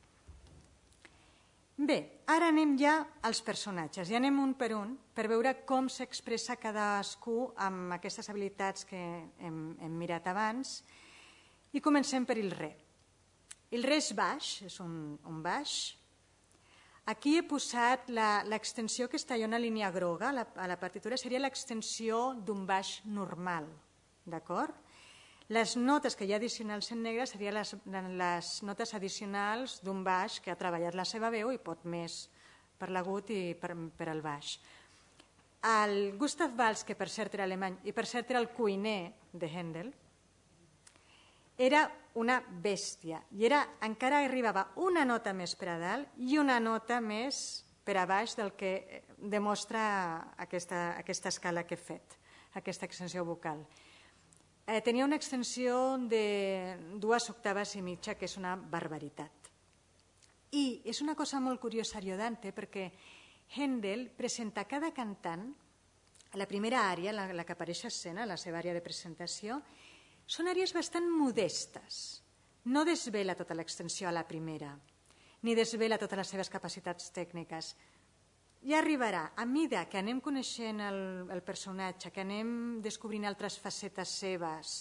Bé, ara anem ja als personatges, i anem un per un per veure com s'expressa cadascú amb aquestes habilitats que hem mirat abans, i comencem per el re. El re és baix, és un baix. Aquí he posat l'extensió que està allà una línia groga a la partitura, seria l'extensió d'un baix normal, d'acord? Les notes que hi ha addicionals en negre serien les notes addicionals d'un baix que ha treballat la seva veu i pot més per l'agut i per al baix. El Gustav Waltz, que per cert era alemany i per cert era el cuiner de Händel, era una bèstia i encara arribava una nota més per a dalt i una nota més per a baix del que demostra aquesta escala que he fet, aquesta extensió vocal. Tenia una extensió de 2 octaves i mitja, que és una barbaritat. I és una cosa molt curiosa, Ariodante, perquè Händel presenta cada cantant, la primera àrea, la que apareix a escena, la seva àrea de presentació, són àrees bastant modestes. No desvela tota l'extensió a la primera, ni desvela totes les seves capacitats tècniques. Ja arribarà, a mida que anem coneixent el personatge, que anem descobrint altres facetes seves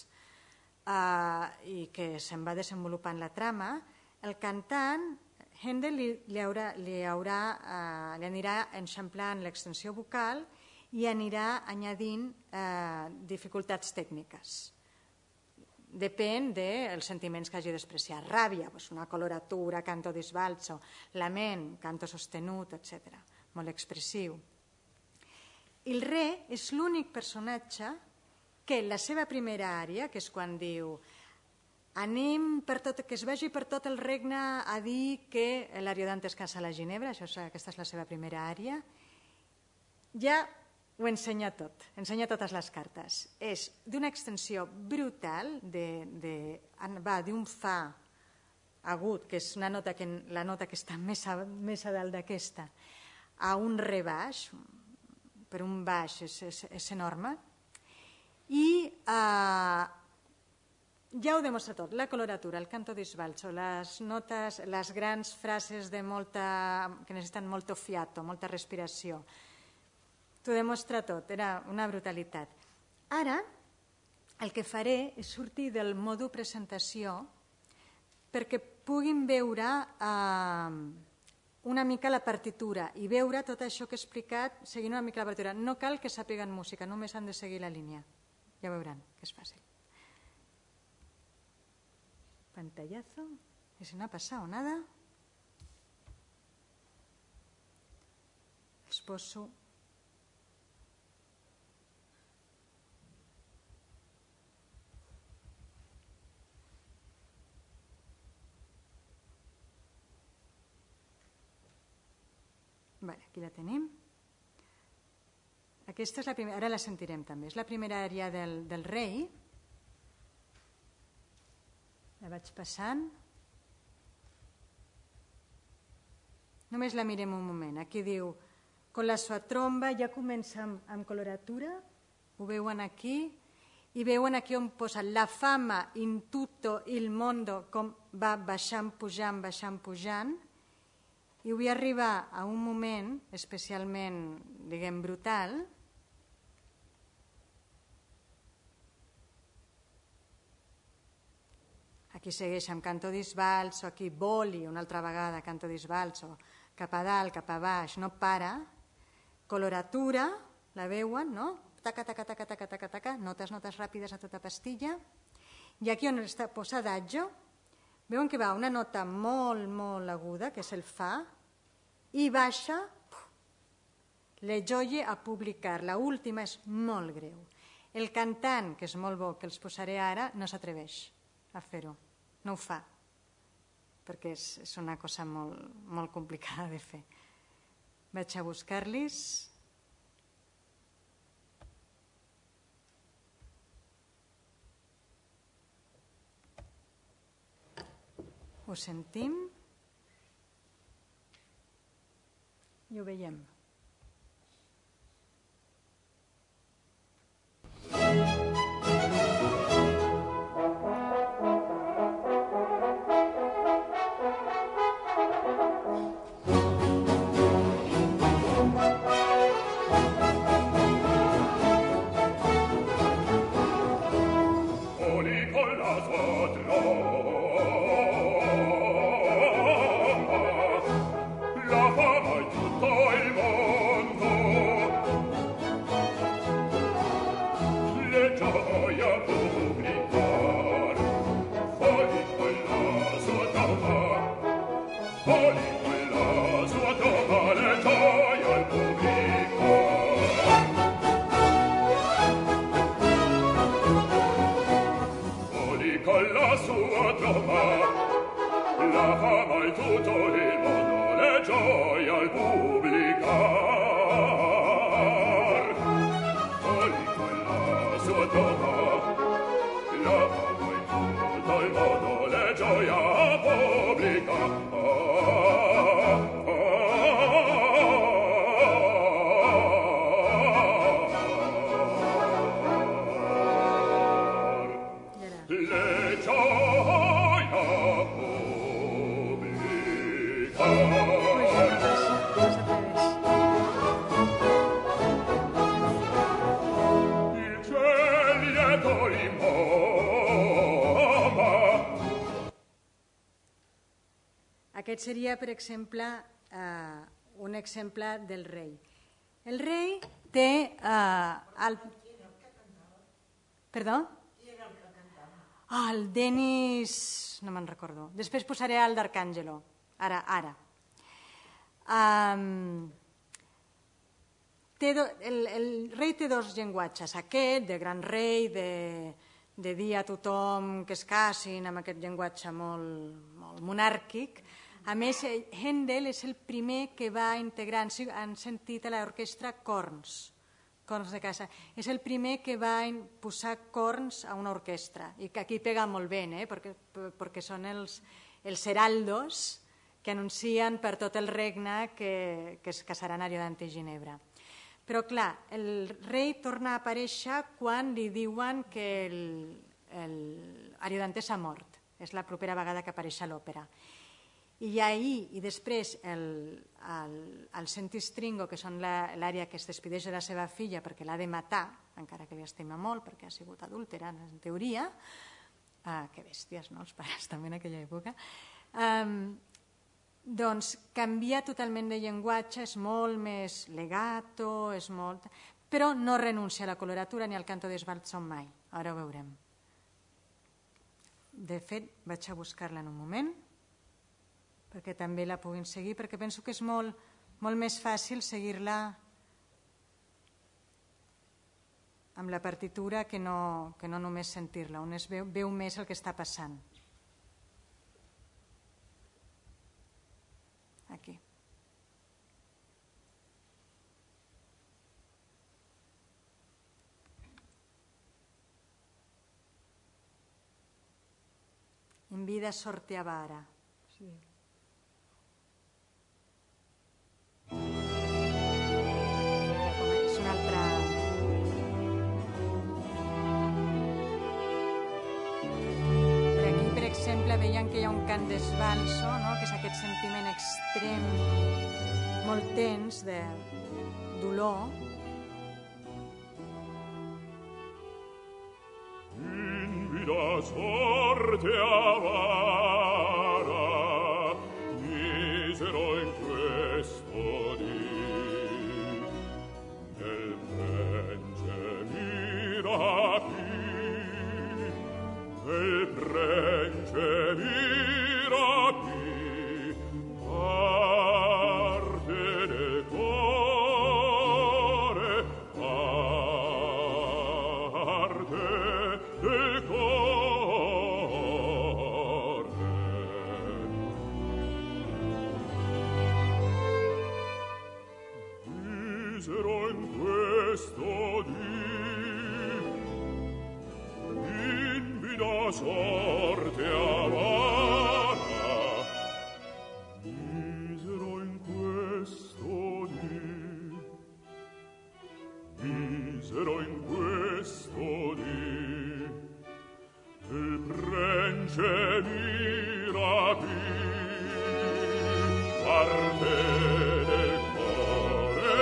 i que se'n va desenvolupant la trama, el cantant, Händel li anirà enxamplant l'extensió vocal i anirà añadint dificultats tècniques. Depèn dels sentiments que hagi d'expressar. Ràbia, una coloratura, canto di sbalzo, lament, canto sostenut, etc. Molt expressiu. El re és l'únic personatge que la seva primera àrea, que és quan diu anem que es vagi per tot el regne a dir que l'Ariodante es casa a la Ginebra, aquesta és la seva primera àrea, ja ho ensenya tot, ensenya totes les cartes. És d'una extensió brutal, va d'un fa agut, que és la nota que està més a dalt d'aquesta, a un re baix, per un baix és enorme, i ja ho demostra tot, la coloratura, el canto di sbalzo, les notes, les grans frases que necessiten molto fiato, molta respiració. T'ho demostra tot, era una brutalitat. Ara el que faré és sortir del modo presentació perquè puguin veure una mica la partitura i veure tot això que he explicat seguint una mica la partitura. No cal que sàpiguen música, només han de seguir la línia. Ja veuran que és fàcil. Pantallazo. ¿Y si no ha pasado nada? Els poso... Vale, aquí la tenim. Aquesta és la primera, ara la sentirem també. És la primera àrea del rei. La vaig passant. Només la mirem un moment. Aquí diu, con la sua tromba, ja comença amb coloratura. Ho veuen aquí. I veuen aquí on posa la fama in tutto il mondo, com va baixant, pujant. I vull arribar a un moment especialment, diguem, brutal, Aquí segueix amb canto disvalso, aquí voli una altra vegada, canto disvalso, cap a dalt, cap a baix, no para. Coloratura, la veuen, no? Taca, taca, taca, taca, taca, taca, notes ràpides a tota pastilla. I aquí on està posat adagio, veuen que va una nota molt, molt aguda, que és el fa, i baixa, le gioie a publicar. La última és molt greu. El cantant, que és molt bo, que els posaré ara, no s'atreveix a fer-ho, no ho fa, perquè és una cosa molt, molt complicada de fer. Vaig a buscar-los. Ho sentim i ho veiem. Aquest seria, per exemple, un exemple del rei. El rei té... Perdó? El Denis... no me'n recordo. Després posaré el d'Arcàngelo. Ara. El rei té dos llenguatges. Aquest, de gran rei, de dir a tothom que es casin amb aquest llenguatge molt monàrquic. A més, Händel és el primer que va integrar, han sentit a l'orquestra corns de casa. És el primer que va posar corns a una orquestra i que aquí pega molt bé, perquè són els heraldos que anuncien per tot el regne que es casaran Ariodante i Ginebra. Però clar, el rei torna a aparèixer quan li diuen que Ariodante s'ha mort. És la propera vegada que apareix a l'òpera. I ahir i després el Sentistringo, que són l'àrea que es despedeix de la seva filla perquè l'ha de matar, encara que li estima molt perquè ha sigut adúltera, en teoria, que bèsties, no?, els pares també en aquella època, doncs canvia totalment de llenguatge, és molt més legato, però no renuncia a la coloratura ni al canto d'esbalzo mai. Ara ho veurem. De fet, vaig a buscar-la en un moment, perquè també la puguin seguir, perquè penso que és molt més fàcil seguir-la amb la partitura que no només sentir-la, on es veu més el que està passant. Aquí. In vida sorteava ara. Sí. Veiem que hi ha un cant d'esbalso, que és aquest sentiment extrem, molt tens, de dolor. In invida sorte avara, misero in questo dì, nel prenge mi rapì, nel prenge mi rapì, parte del cuore, parte del cuore. Misero in questo dì, invida sorte avara, misero in questo dì, misero in questo dì, il prence mi rapì, parte del cuore,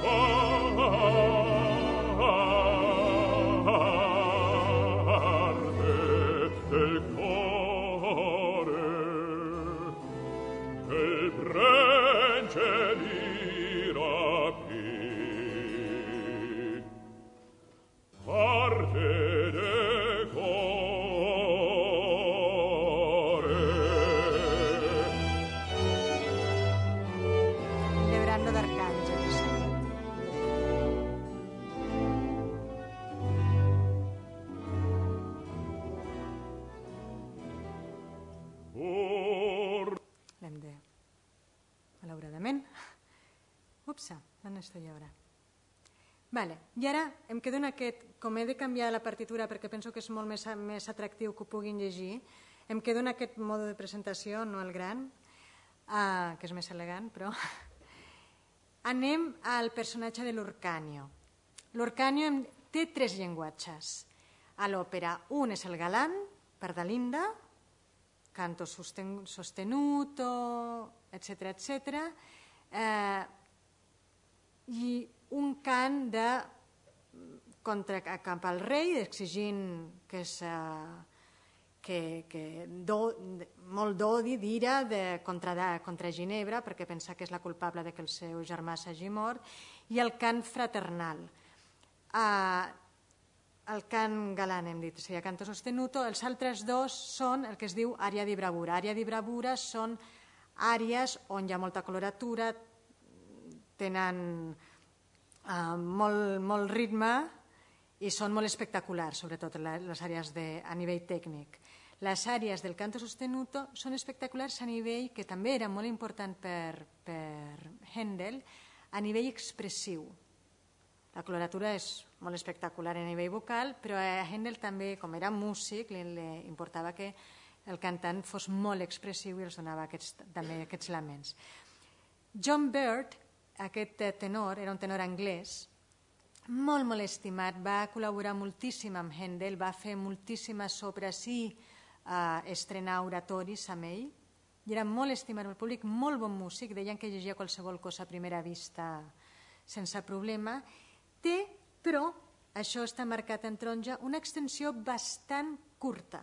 parte del cuore, il prence mi rapì, parte del cuore. Le brano d'Arcàngel. L'hem de... malauradament. Upsa, on estoy ara? Vale. I ara em quedo en aquest, com he de canviar la partitura perquè penso que és molt més atractiu que ho puguin llegir, em quedo en aquest mode de presentació, no el gran, que és més elegant, però... Anem al personatge de l'Orcanio. L'Orcanio té 3 llenguatges. A l'òpera, un és el galant, per Dalinda, canto sostenuto, etc etc. I un cant cap al rei, exigint molt d'odi, d'ira contra Ginebra, perquè pensa que és la culpable de que el seu germà s'hagi mort, i el cant fraternal. El cant galant, hem dit, seria canto sostenuto. Els altres dos són el que es diu ària di bravura. Ària di bravura són àries on hi ha molta coloratura, tenen molt ritme i són molt espectaculars, sobretot les àrees a nivell tècnic. Les àrees del canto sostenuto són espectaculars a nivell, que també era molt important per Händel, a nivell expressiu. La coloratura és molt espectacular a nivell vocal, però a Händel també, com era músic, li importava que el cantant fos molt expressiu i els donava també aquests elements. John Bird, aquest tenor, era un tenor anglès, molt estimat, va col·laborar moltíssim amb Händel, va fer moltíssimes obres i estrenar oratoris amb ell, i era molt estimat pel públic, molt bon músic, deien que llegia qualsevol cosa a primera vista sense problema. Té, però, això està marcat en taronja, una extensió bastant curta.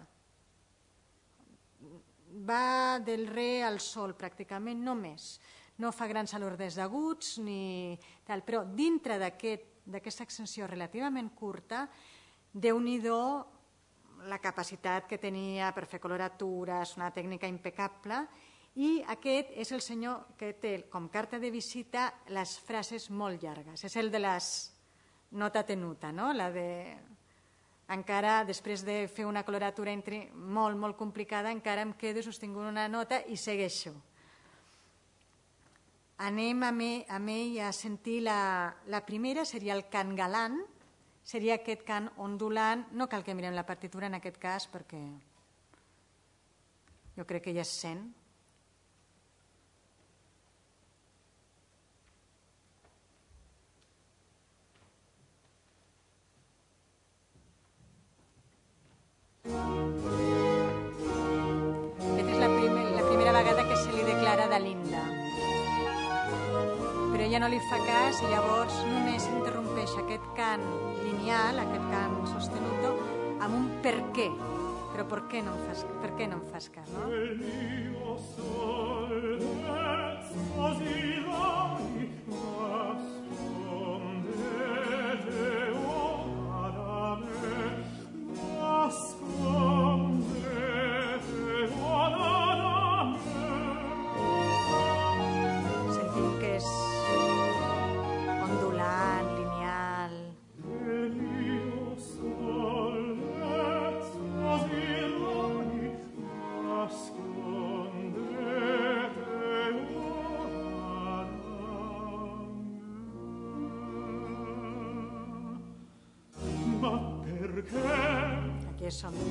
Va del re al sol, pràcticament, no més. No fa grans alordes aguts, ni tal, però dintre d'aquesta extensió relativament curta, Déu-n'hi-do la capacitat que tenia per fer coloratures, una tècnica impecable, i aquest és el senyor que té com carta de visita les frases molt llargues. És el de les nota tenuta, no? La de... Encara, després de fer una coloratura molt complicada, encara em quedo sostingut una nota i segueixo. Anem amb ell a sentir la primera, seria el cant galant, seria aquest cant ondulant. No cal que mirem la partitura en aquest cas perquè jo crec que ja es sent. Aquesta és la primera vegada que se li declara Dalinda. Però ella no li fa cas i llavors només interrompeix aquest cant lineal, aquest cant sostenuto, amb un per què. però per què no em fas cas, no? Sentim que és ondulant, lineal. Aquí és on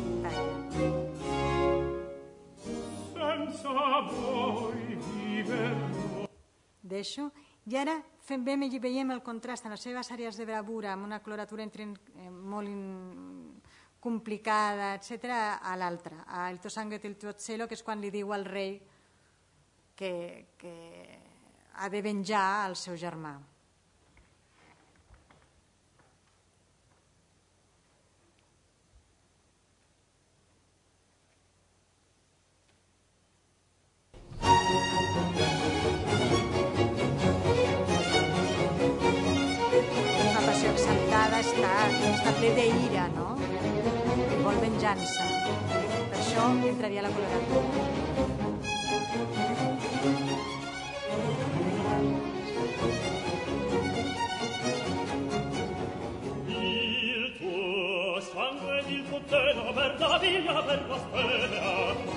deixo. I ara veiem el contrast en les seves àrees de bravura amb una coloratura molt complicada, etc., a l'altra, a El tuo sangue e il tuo cielo, que és quan li diu al rei que ha de venjar el seu germà. Està ple d'ira, no? I vol venjança. Per això entraria la coloratura. Il tuo sangue ed il tuo cielo per la via, per la spera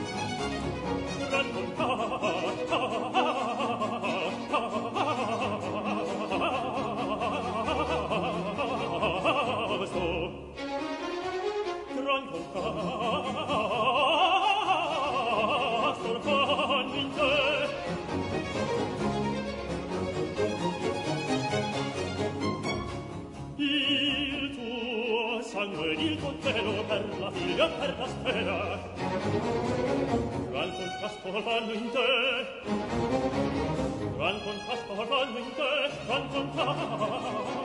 il tuo cielo per la via, per la spera gran contrasto vanno in te, gran contrasto vanno in te, gran contrasto.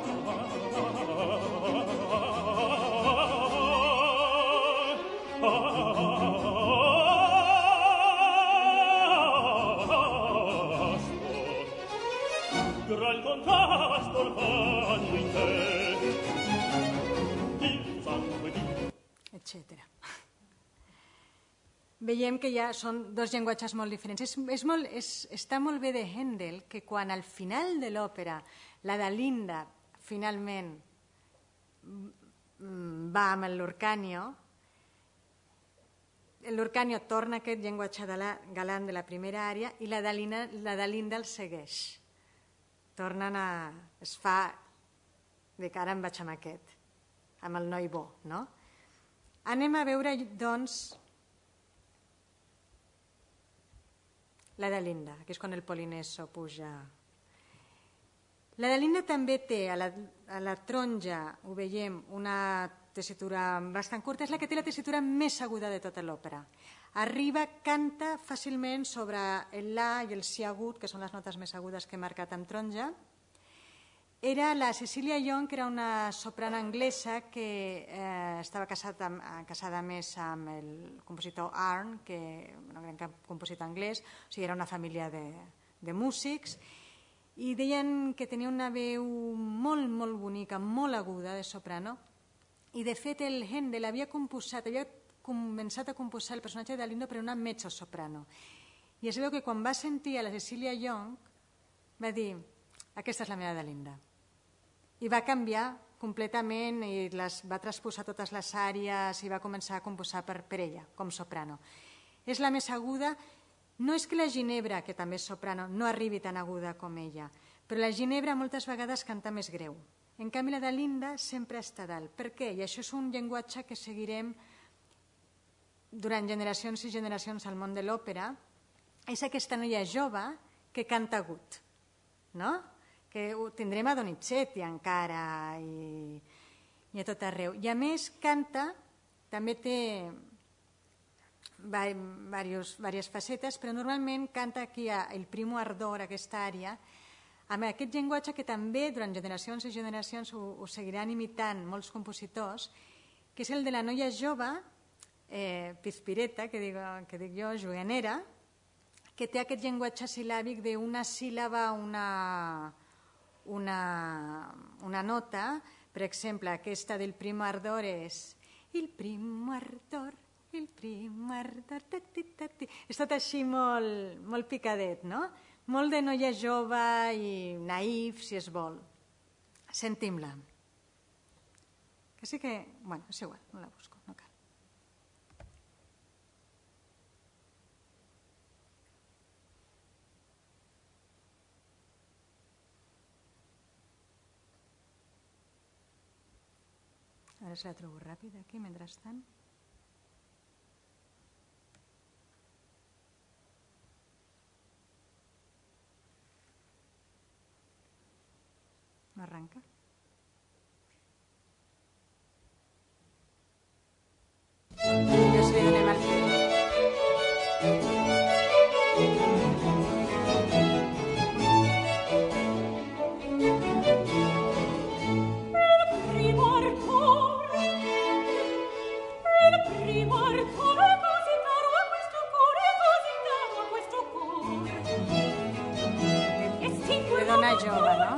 Gran contrasto vanno in te, etc. Veiem que ja són dos llenguatges molt diferents. Està molt bé de Händel que quan al final de l'òpera l'Adelinda finalment va amb l'Urcanio torna a aquest llenguatge galant de la primera àrea i l'Adelinda el segueix. Es fa de cara em vaig amb aquest, amb el noi bo, no? Anem a veure, doncs, l'Adelinda, que és quan el Polineso puja. L'Adelinda també té, a la taronja, ho veiem, una tessitura bastant curta, és la que té la tessitura més aguda de tota l'òpera. Arriba, canta fàcilment sobre el La i el Si agut, que són les notes més agudes que he marcat amb taronja. Era la Cecilia Young, que era una soprano anglesa que estava casada més amb el compositor Arne, que un gran compositor anglès, o sigui, era una família de músics, i deien que tenia una veu molt, molt bonica, molt aguda de soprano, i de fet el Händel havia començat a composar el personatge d'Alindo per una mezzosoprano. I es veu que quan va sentir a la Cecilia Young va dir, aquesta és la meva Adelinda. I va canviar completament i va transposar totes les àrees i va començar a composar per ella, com soprano. És la més aguda, no és que la Ginebra, que també és soprano, no arribi tan aguda com ella, però la Ginebra moltes vegades canta més greu. En canvi, la d'Adelinda sempre està dalt. Per què? I això és un llenguatge que seguirem durant generacions i generacions al món de l'òpera. És aquesta noia jove que canta agut, no? Que ho tindrem a Donizetti encara i a tot arreu. I a més canta, també té diverses facetes, però normalment canta aquí el Primo Ardor, aquesta àrea, amb aquest llenguatge que també durant generacions i generacions ho seguiran imitant molts compositors, que és el de la noia jove pispireta, que dic jo, juganera, que té aquest llenguatge sil·làbic d'una síl·laba, una nota. Per exemple, aquesta del primo ardor és il primo ardor, il primo ardor, ta-ti-ta-ti. És tot així molt picadet, no? Molt de noia jove i naïf, si es vol. Sentim-la. Que sí que... Bueno, és igual, no la busco, no cal. Ara se la trobo ràpida aquí, mentrestant. No arranca. Jo se li donem al fil. Li dona jove, no?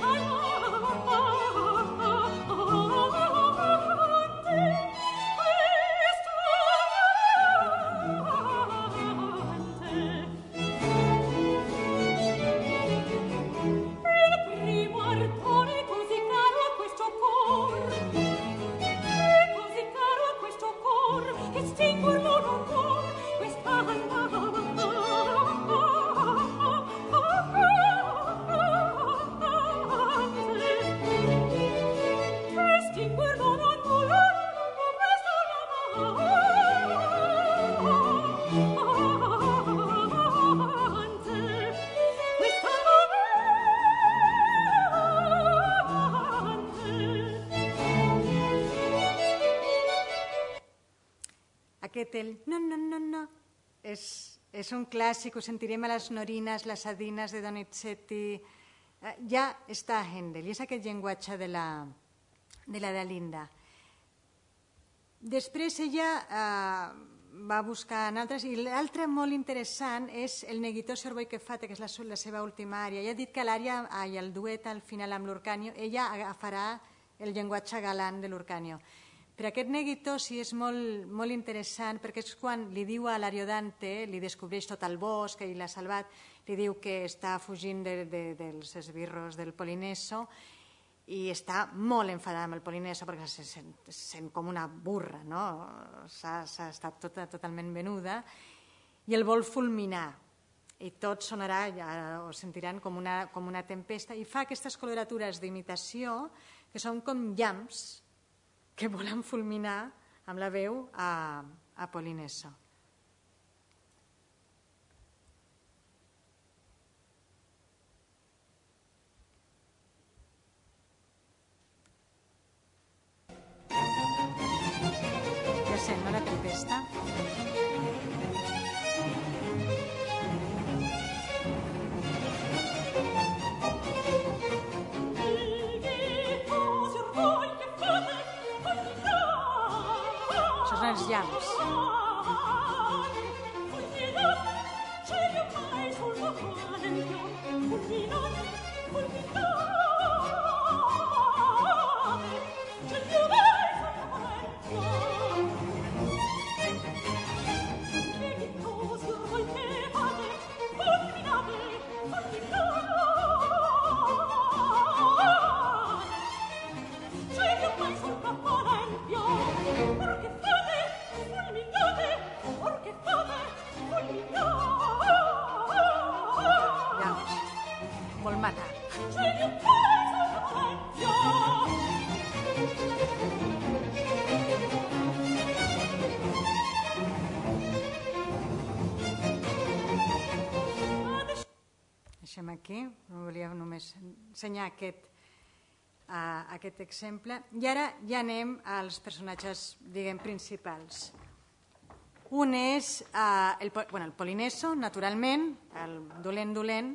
Aquest el no, és un clàssic, ho sentirem a les Norines, les Adines de Donizetti, ja està a Händel, i és aquest llenguatge de la Dalinda. Després ella va buscar en altres, i l'altre molt interessant és el Neguitó Sorboi que fate, que és la seva última àrea. Ella ha dit que l'àrea i el duet al final amb l'Urcanio, ella agafarà el llenguatge galant de l'Urcanio. Per aquest Neguitó sí és molt interessant, perquè és quan li diu a l'Ariodante, li descobreix tot el bosc i l'ha salvat, li diu que està fugint dels esbirros del Polineso i està molt enfadada amb el Polineso perquè se sent com una burra, no? S'ha estat totalment venuda i el vol fulminar. I tot sonarà, ja ho sentiran, com una tempesta, i fa aquestes coloratures d'imitació que són com llamps que volen fulminar amb la veu a Polineso. Ja sent, no, la tempesta? Els llamps. Vol matar. Deixem aquí, volia només ensenyar aquest exemple. I ara ja anem als personatges, diguem, principals. Un és el Polineso, naturalment, el dolent.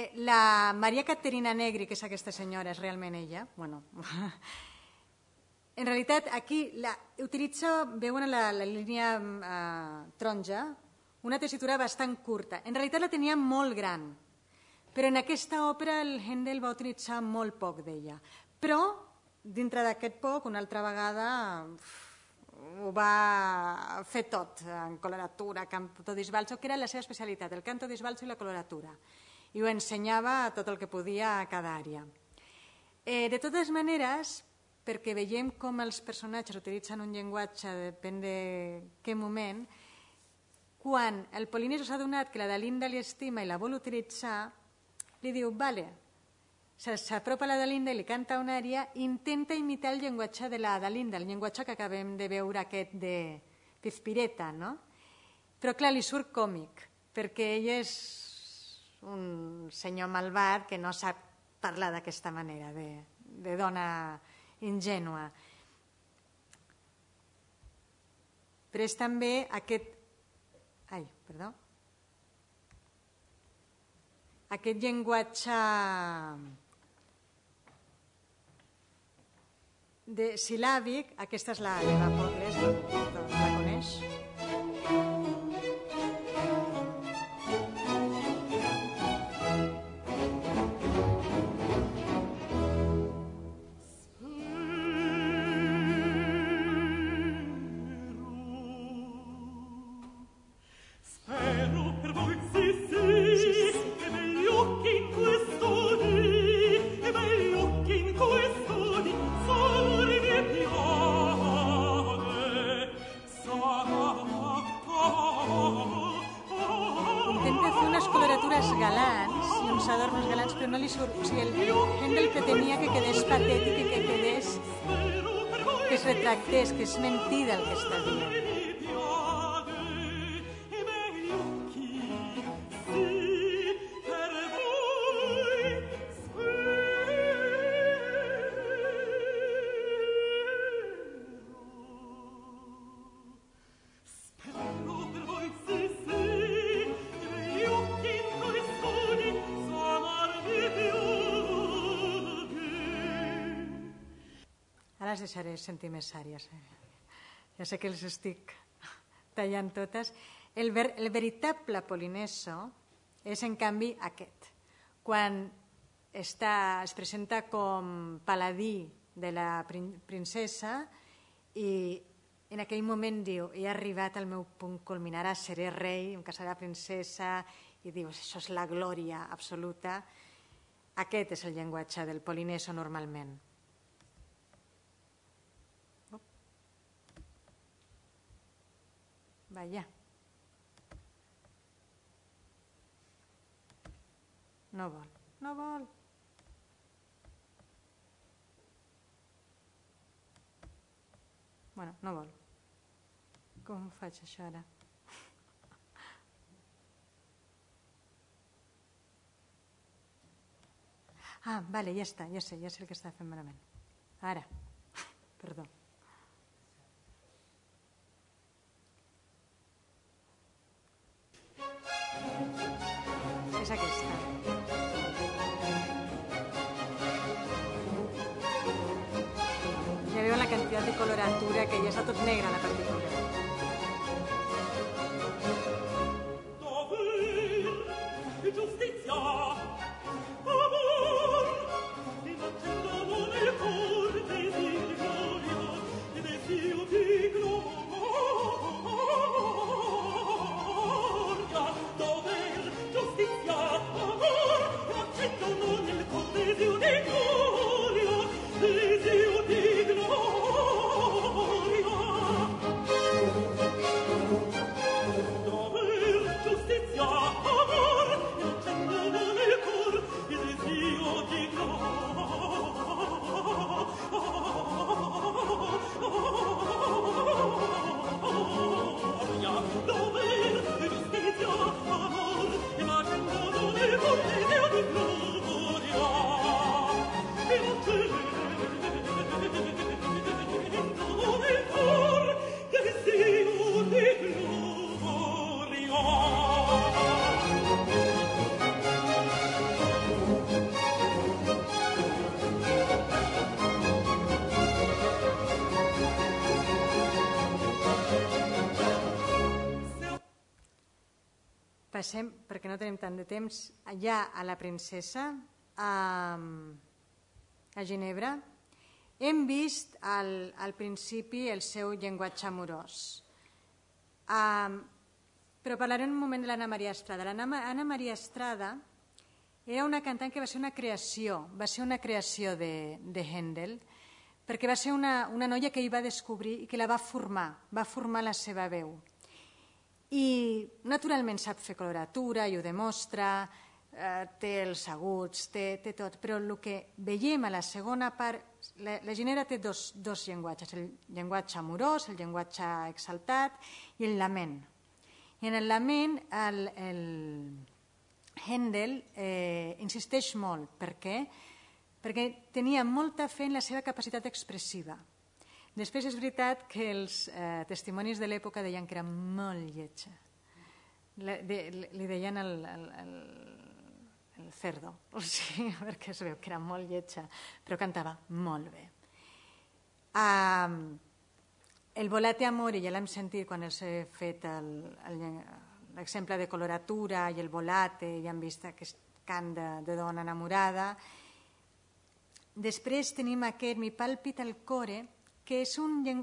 La Maria Caterina Negri, que és aquesta senyora, és realment ella. Bueno, En realitat, aquí utilitza, veuen la línia taronja, una tessitura bastant curta. En realitat la tenia molt gran, però en aquesta òpera el Händel va utilitzar molt poc d'ella. Però, dintre d'aquest poc, una altra vegada ho va fer tot, en coloratura, canto di sbalzo, que era la seva especialitat, el canto di sbalzo i la coloratura. I ho ensenyava tot el que podia a cada àrea. De totes maneres, perquè veiem com els personatges utilitzen un llenguatge, depèn de què moment, quan el Polineso s'ha adonat que la Dalinda li estima i la vol utilitzar, li diu, vale, s'apropa a la Dalinda i li canta una àrea, intenta imitar el llenguatge de la Dalinda, el llenguatge que acabem de veure aquest de Pizpireta, no? Però clar, li surt còmic, perquè ell és un senyor malvat que no sap parlar d'aquesta manera, de dona ingènua. Però és també aquest llenguatge silàbic, aquesta és l'Eva Pogles, la coneix? Retractés, que és mentida el que està dient. Les deixaré sentir més àries. Ja sé que els estic tallant totes. El veritable Polineso és, en canvi, aquest. Quan es presenta com paladí de la princesa i en aquell moment diu, he arribat al meu punt culminant, ara seré rei, em casaré a princesa, i dius, això és la glòria absoluta. Aquest és el llenguatge del Polineso normalment. Vaja. No vol, no vol. Bueno, no vol. Com faig això ara? Ah, vale, ja està, ja sé el que està fent malament. Ara, perdó. És aquesta. Ja veu la quantitat de coloratura que ja està tot negra la partitura. passem, perquè no tenim tant de temps, ja a la princesa, a Ginebra. Hem vist al principi el seu llenguatge amorós. Però parlarem un moment de l'Anna Maria Estrada. L'Anna Maria Estrada era una cantant que va ser una creació de Händel, perquè va ser una noia que ell va descobrir i que la va formar la seva veu. I naturalment sap fer coloratura i ho demostra, té els aguts, té tot, però el que veiem a la segona part, la Ginebra té dos llenguatges, el llenguatge amorós, el llenguatge exaltat i el lament. I en el lament el Händel insisteix molt. Per què? Perquè tenia molta fe en la seva capacitat expressiva. Després és veritat que els testimonis de l'època deien que era molt lletja. Li deien el cerdo, o sigui, perquè es veu que era molt lletja, però cantava molt bé. El Volate Amore ja l'hem sentit quan els he fet l'exemple de coloratura i el volate, ja hem vist aquest cant de dona enamorada. Després tenim aquest Mi palpita el core, que és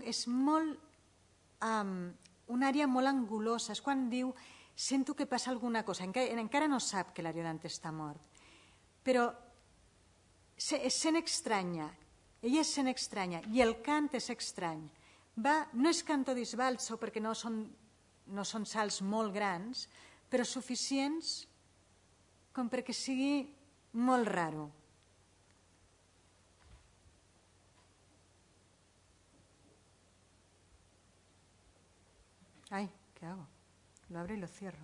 una àrea molt angulosa. És quan diu sento que passa alguna cosa. Encara no sap que l'Ariodante està mort, però sent estranya. Ella és sent estranya i el cant és estrany. No és canto di sbalzo perquè no són salts molt grans, però suficients com perquè sigui molt raro. Ay, ¿qué hago? Lo abro y lo cierro.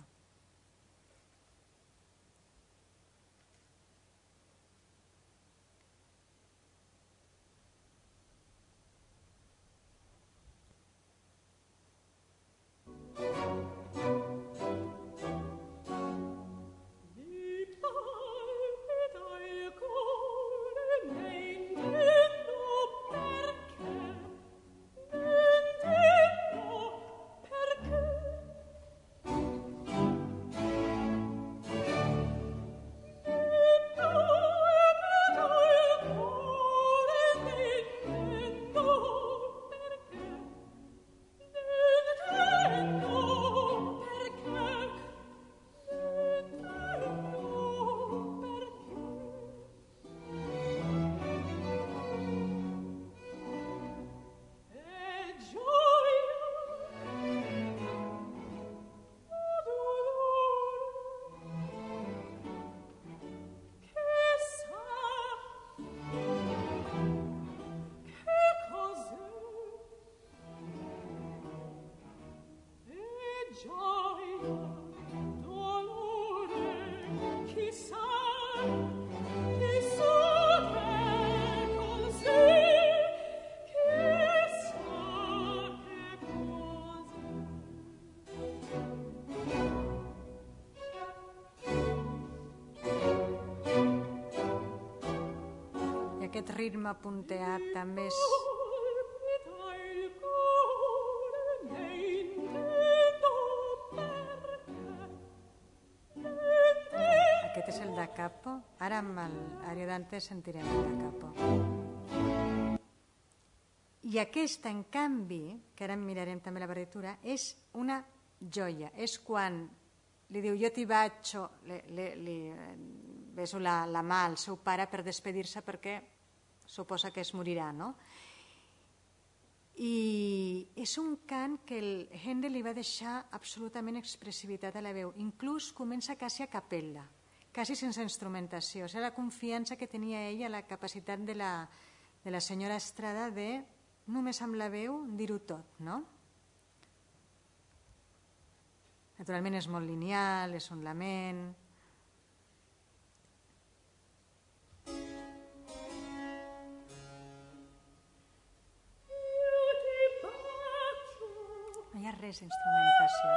Aquest ritme punteat també és... Aquest és el da capo. Ara amb l'Ariodante sentirem el da capo. I aquesta, en canvi, que ara mirarem també la partitura, és una joia. És quan li diu jo t'hi vaig, li beso la mà al seu pare per despedir-se perquè suposa que es morirà, no? I és un cant que el Händel li va deixar absolutament expressivitat a la veu. Inclús comença quasi a capella, quasi sense instrumentació. És la confiança que tenia ella, la capacitat de la senyora Estrada de, només amb la veu, dir-ho tot, no? Naturalment és molt lineal, és un lament... No hi ha res d'instrumentació.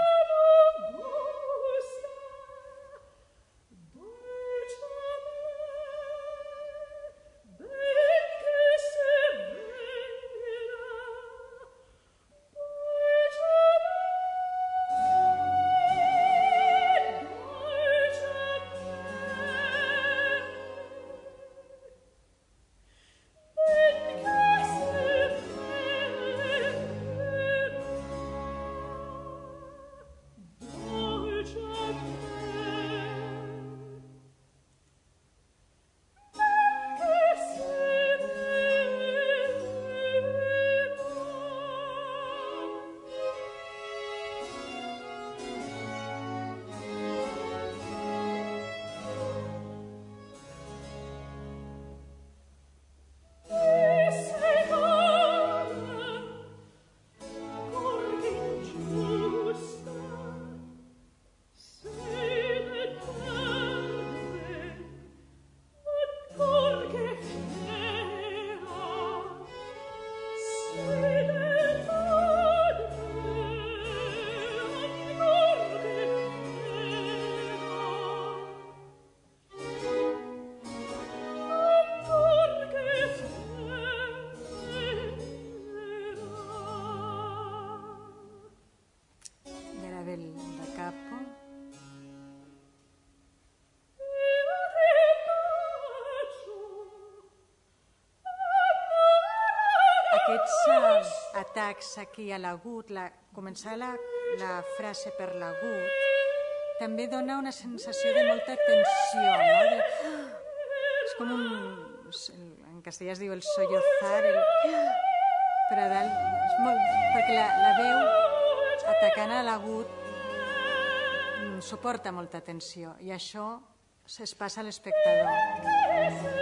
atacs aquí a l'agut, començar la frase per l'agut, també dona una sensació de molta tensió, no? És com en castellà es diu el sollozar, però a dalt, és molt, perquè la veu atacant a l'agut suporta molta tensió i això es passa a l'espectador.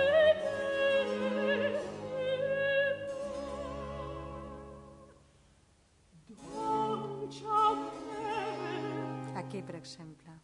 Aquí, per exemple.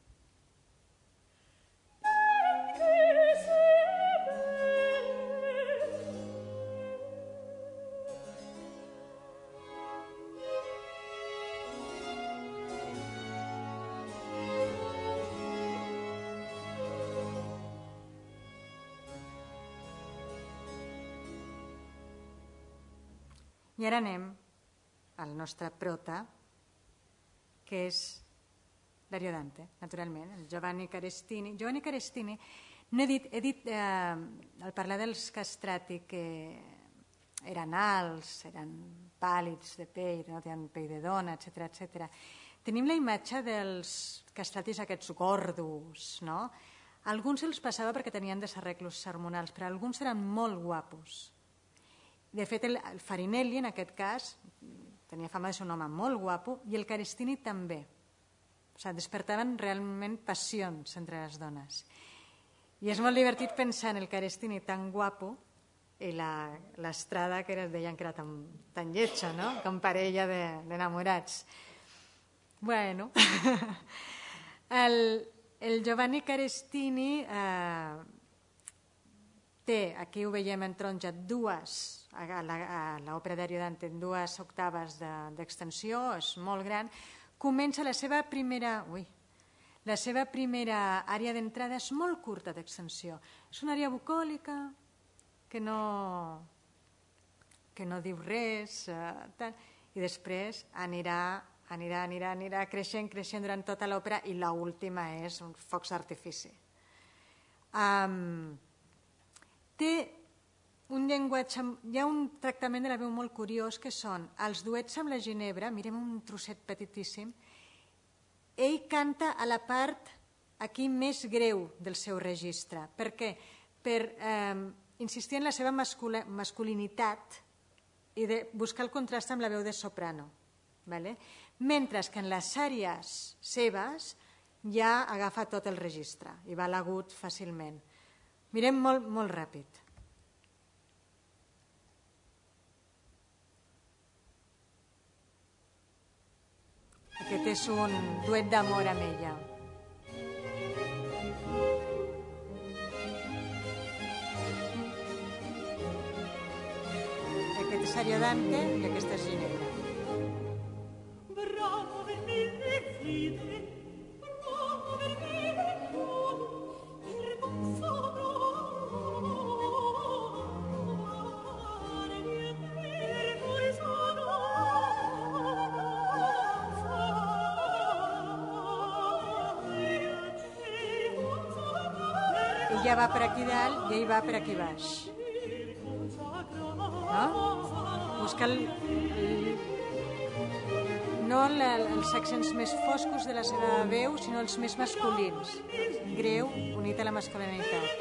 I ara anem al nostre prota, que és l'Ariodante, naturalment, el Giovanni Carestini. Giovanni Carestini, no he dit al parlar dels castrati que eren alts, eren pàl·lids de pell, no tenien pell de dona, etc. Tenim la imatge dels castratis aquests gordos, no? Alguns els passava perquè tenien desarreglos hormonals, però alguns eren molt guapos. De fet, el Farinelli, en aquest cas, tenia fama de ser un home molt guapo i el Carestini també. O sigui, despertaven realment passions entre les dones. I és molt divertit pensar en el Carestini tan guapo i l'Estrada, que deien que era tan lletja, no? Com parella d'enamorats. Bueno, el Giovanni Carestini té, aquí ho veiem en taronja, a l'òpera d'Ariodante, en 2 octaves d'extensió, és molt gran. Comença la seva primera àrea d'entrada, és molt curta d'extensió. És una àrea bucòlica que no diu res, i després anirà creixent durant tota l'òpera i l'última és un focs d'artifici. Té un llenguatge, hi ha un tractament de la veu molt curiós, que són els duets amb la Ginebra. Mirem un trosset petitíssim. Ell canta a la part aquí més greu del seu registre. Per què? Per insistir en la seva masculinitat i de buscar el contrast amb la veu de soprano. Mentre que en les àrees seves ja agafa tot el registre i va a l'agut fàcilment. Mirem molt ràpid. Aquest és un duet d'amor amb ella. Aquest és Ariodante i aquesta és Ginebra. Ella va per aquí dalt i ell va per aquí baix. No? Busca no els accents més foscos de la seva veu, sinó els més masculins. Greu, unit a la masculinitat.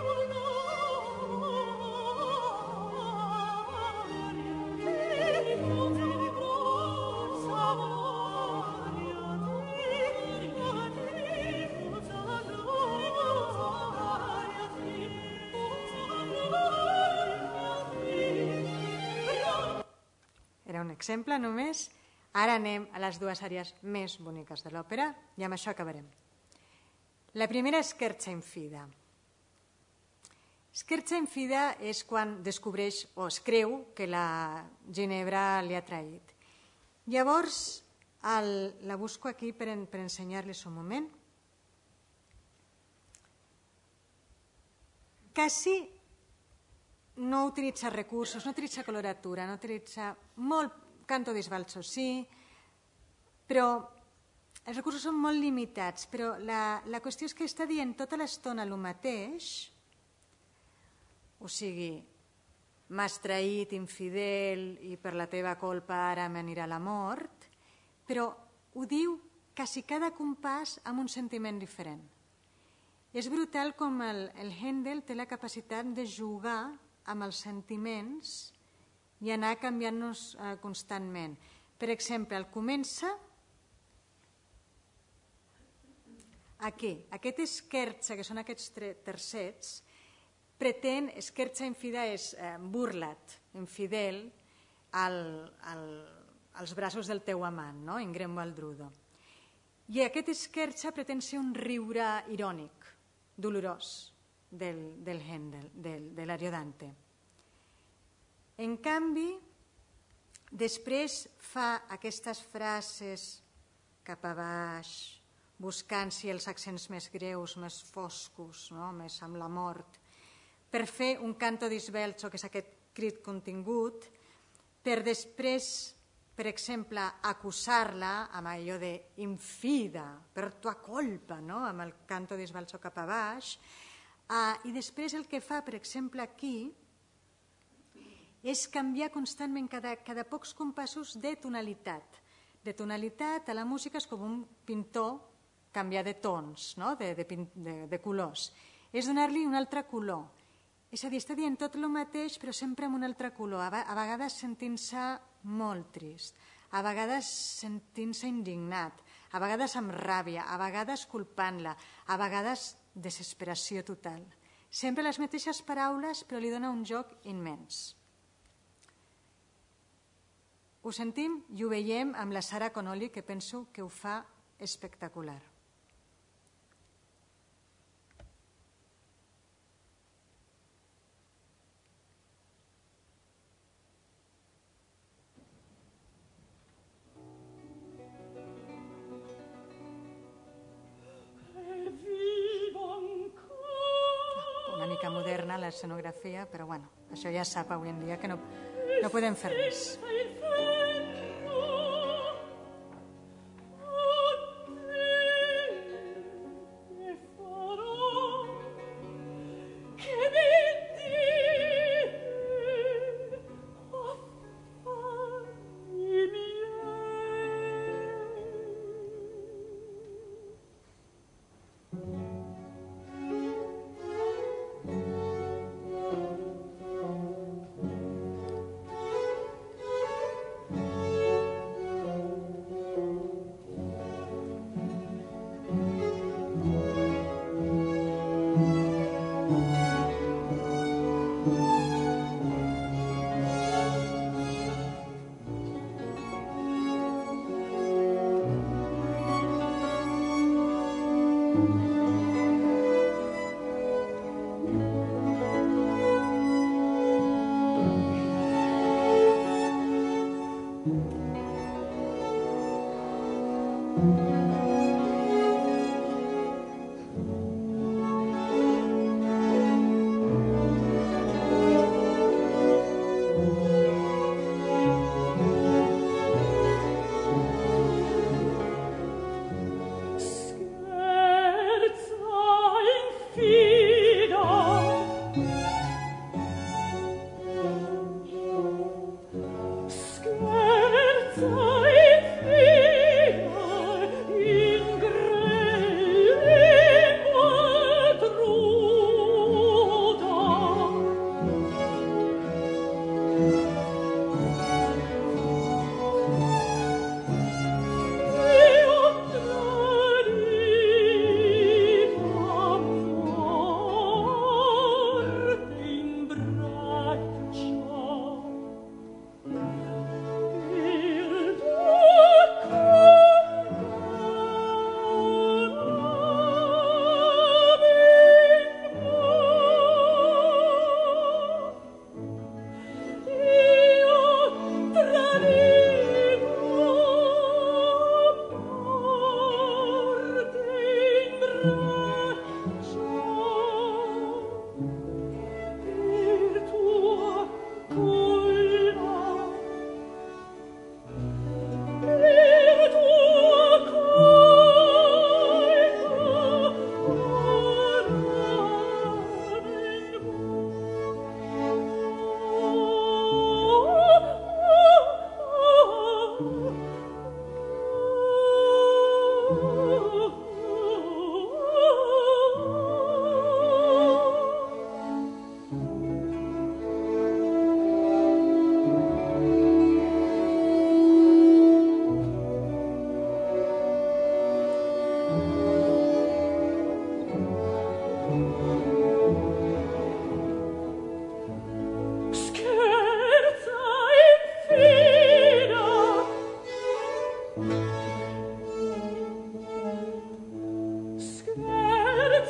Exemple només. Ara anem a les 2 àrees més boniques de l'òpera i amb això acabarem. La primera és Scherza in Fida. Scherza in Fida és quan descobreix o es creu que la Ginebra li ha traït. Llavors, la busco aquí per ensenyar-les un moment. Quasi no utilitza recursos, no utilitza coloratura, no utilitza molt canto di sbalzo, sí, però els recursos són molt limitats, però la qüestió és que està dient tota l'estona el mateix, o sigui, m'has traït, infidel, i per la teva colpa ara m'anirà la mort, però ho diu quasi cada compàs amb un sentiment diferent. És brutal com el Händel té la capacitat de jugar amb els sentiments i anar canviant-nos constantment. Per exemple, al comença, aquí, aquest esquerxa, que són aquests tercets, pretén, esquerxa infida és burla't, infidel, als braços del teu amant, no? In grembo al drudo. I aquest esquerxa pretén ser un riure irònic, dolorós, del Händel, de l'Ariodante. En canvi, després fa aquestes frases cap a baix, buscant si els accents més greus, més foscos, no? Més amb la mort, per fer un canto disvelcho, que és aquest crit contingut, per després, per exemple, acusar-la amb allò de infida, per tua colpa, no? Amb el canto disvelcho cap a baix. I després el que fa, per exemple, aquí, és canviar constantment cada pocs compassos de tonalitat. De tonalitat a la música és com un pintor canviar de tons, no? de colors. És donar-li un altre color. És a dir, està dient tot el mateix però sempre amb un altre color, a vegades sentint-se molt trist, a vegades sentint-se indignat, a vegades amb ràbia, a vegades culpant-la, a vegades desesperació total. Sempre les mateixes paraules però li dona un joc immens. Ho sentim i ho veiem amb la Sara Connolly, que penso que ho fa espectacular. Una mica moderna l'escenografia, però bueno, això ja sap avui en dia que no podem fer res.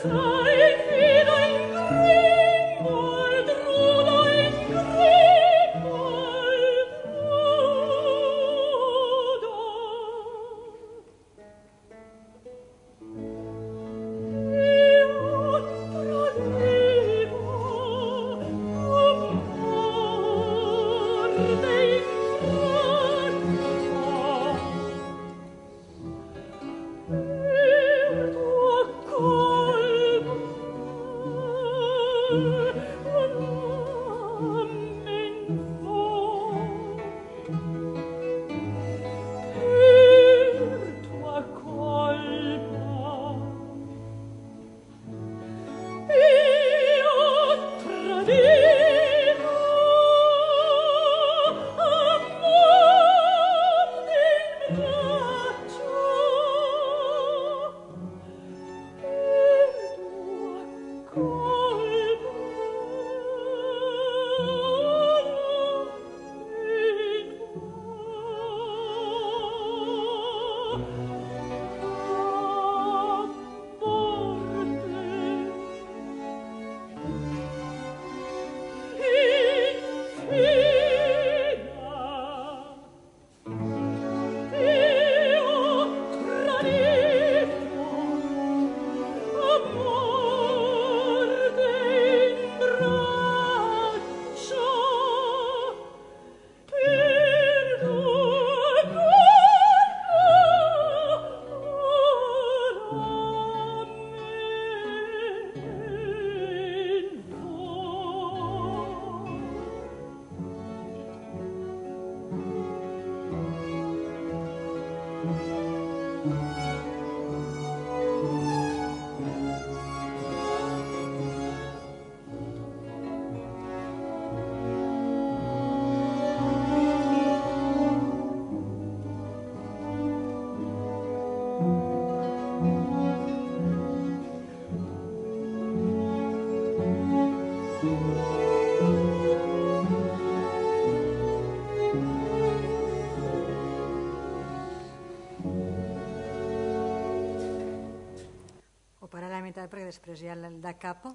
perquè després hi ha el da capo,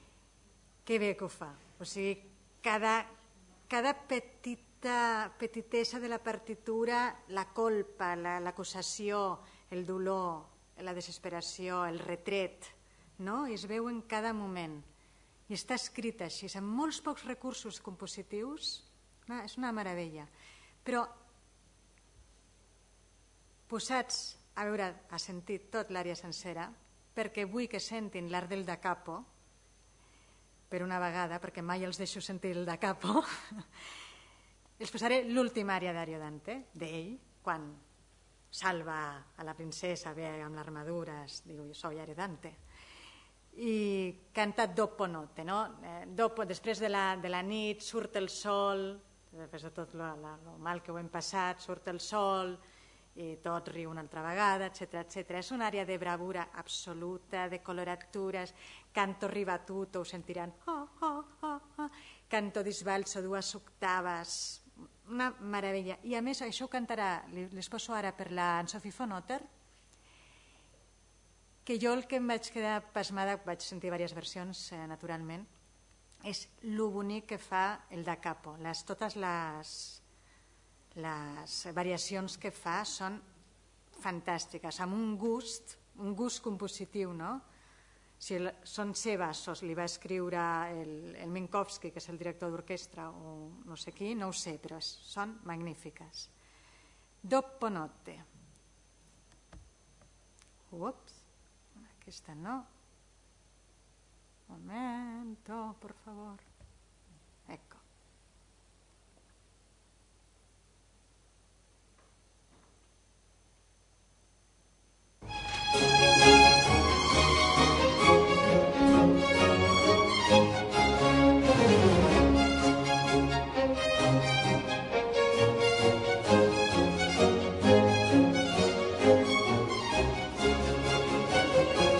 que bé que ho fa. O sigui, cada petitesa de la partitura, la colpa, l'acusació, el dolor, la desesperació, el retret, no? I es veu en cada moment. I està escrita així, amb molts pocs recursos compositius, és una meravella. Però posats a veure, a sentir tot l'àrea sencera, perquè vull que sentin l'art del da capo, per una vegada, perquè mai els deixo sentir el da capo, els posaré l'última àrea d'Ariodante, d'ell, quan salva a la princesa, ve amb l'armadura, diu, jo soy Ariodante, i canta dopo notte, no? Després de la nit surt el sol, després de tot lo mal que ho hem passat, surt el sol, i tot riu una altra vegada, etc. És una àrea de bravura absoluta, de coloratures, canto ribatuto, ho sentiran, canto disvalso, dues octaves, una meravella. I a més, això ho cantarà, les poso ara per la Sophie von Otter, que jo el que em vaig quedar pasmada, vaig sentir diverses versions, naturalment, és lo bonic que fa el da capo. Totes les variacions que fa són fantàstiques, amb un gust compositiu, no? Si són seves o li va escriure el Minkowski, que és el director d'orquestra, o no sé qui, no ho sé, però són magnífiques. Dopo notte. Ups, aquesta no. Momento, por favor. Ecco.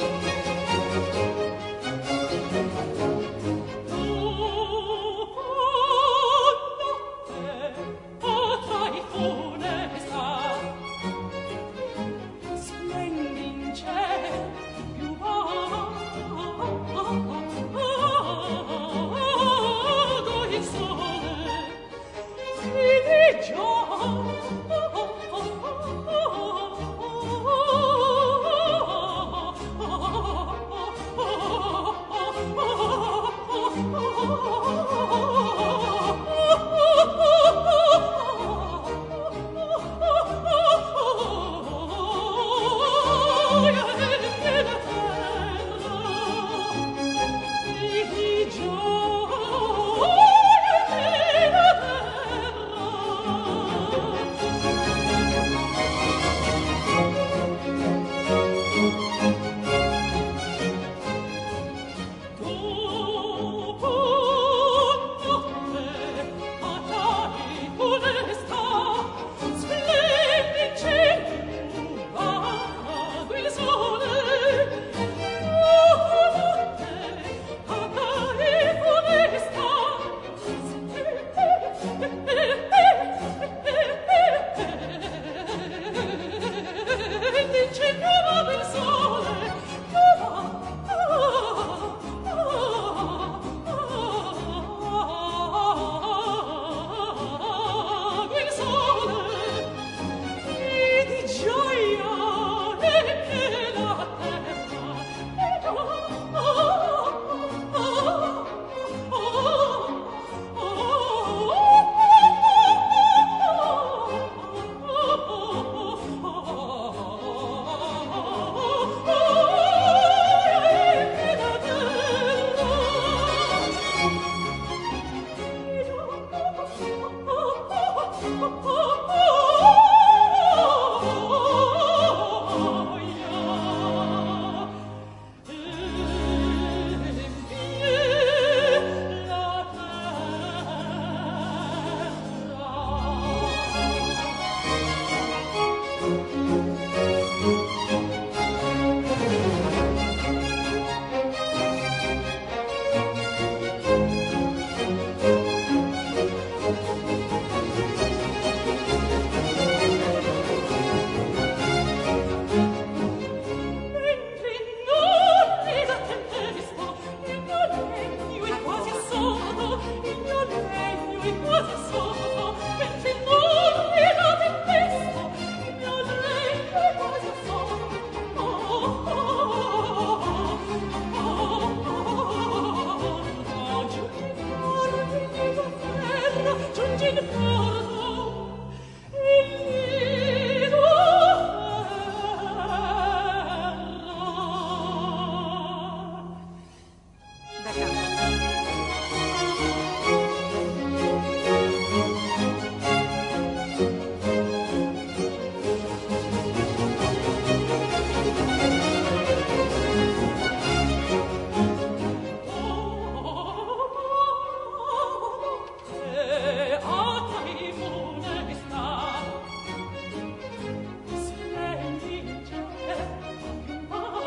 Oh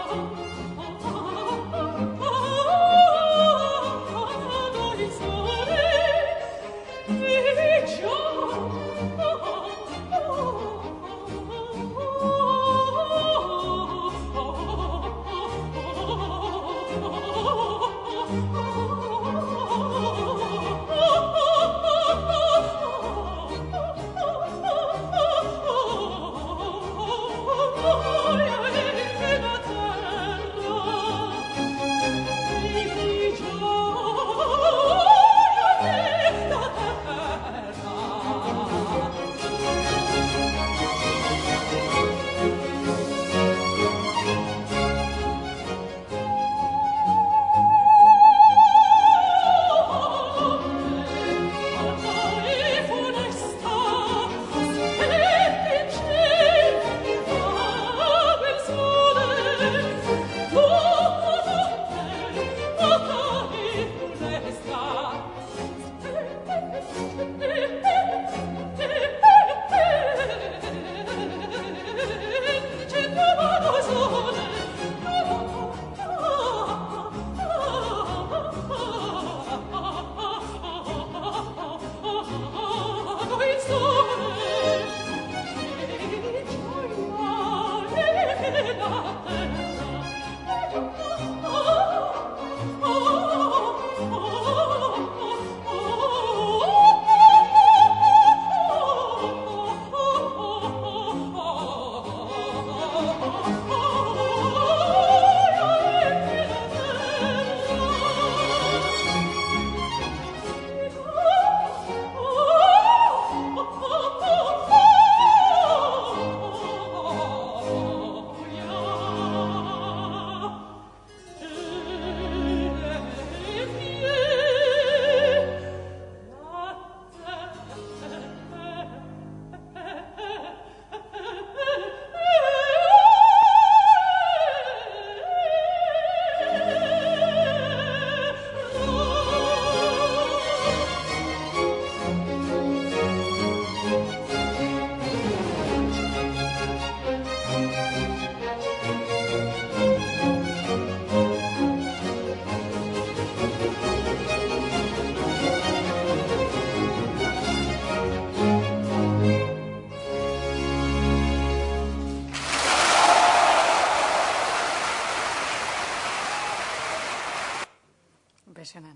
Impressionant.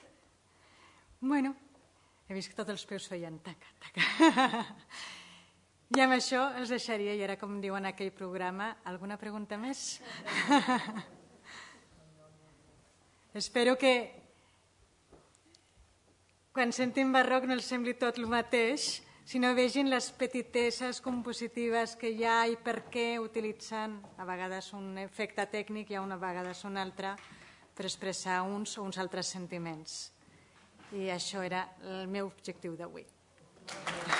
Bueno, he vist que tots els peus feien taca, taca. I amb això els deixaria, i ara, com diuen en aquell programa, alguna pregunta més? Espero que quan sentim barroc no els sembli tot el mateix, sinó vegin les petitesses compositives que hi ha i per què utilitzen a vegades un efecte tècnic i a vegades un altre per expressar uns o uns altres sentiments. I això era el meu objectiu d'avui.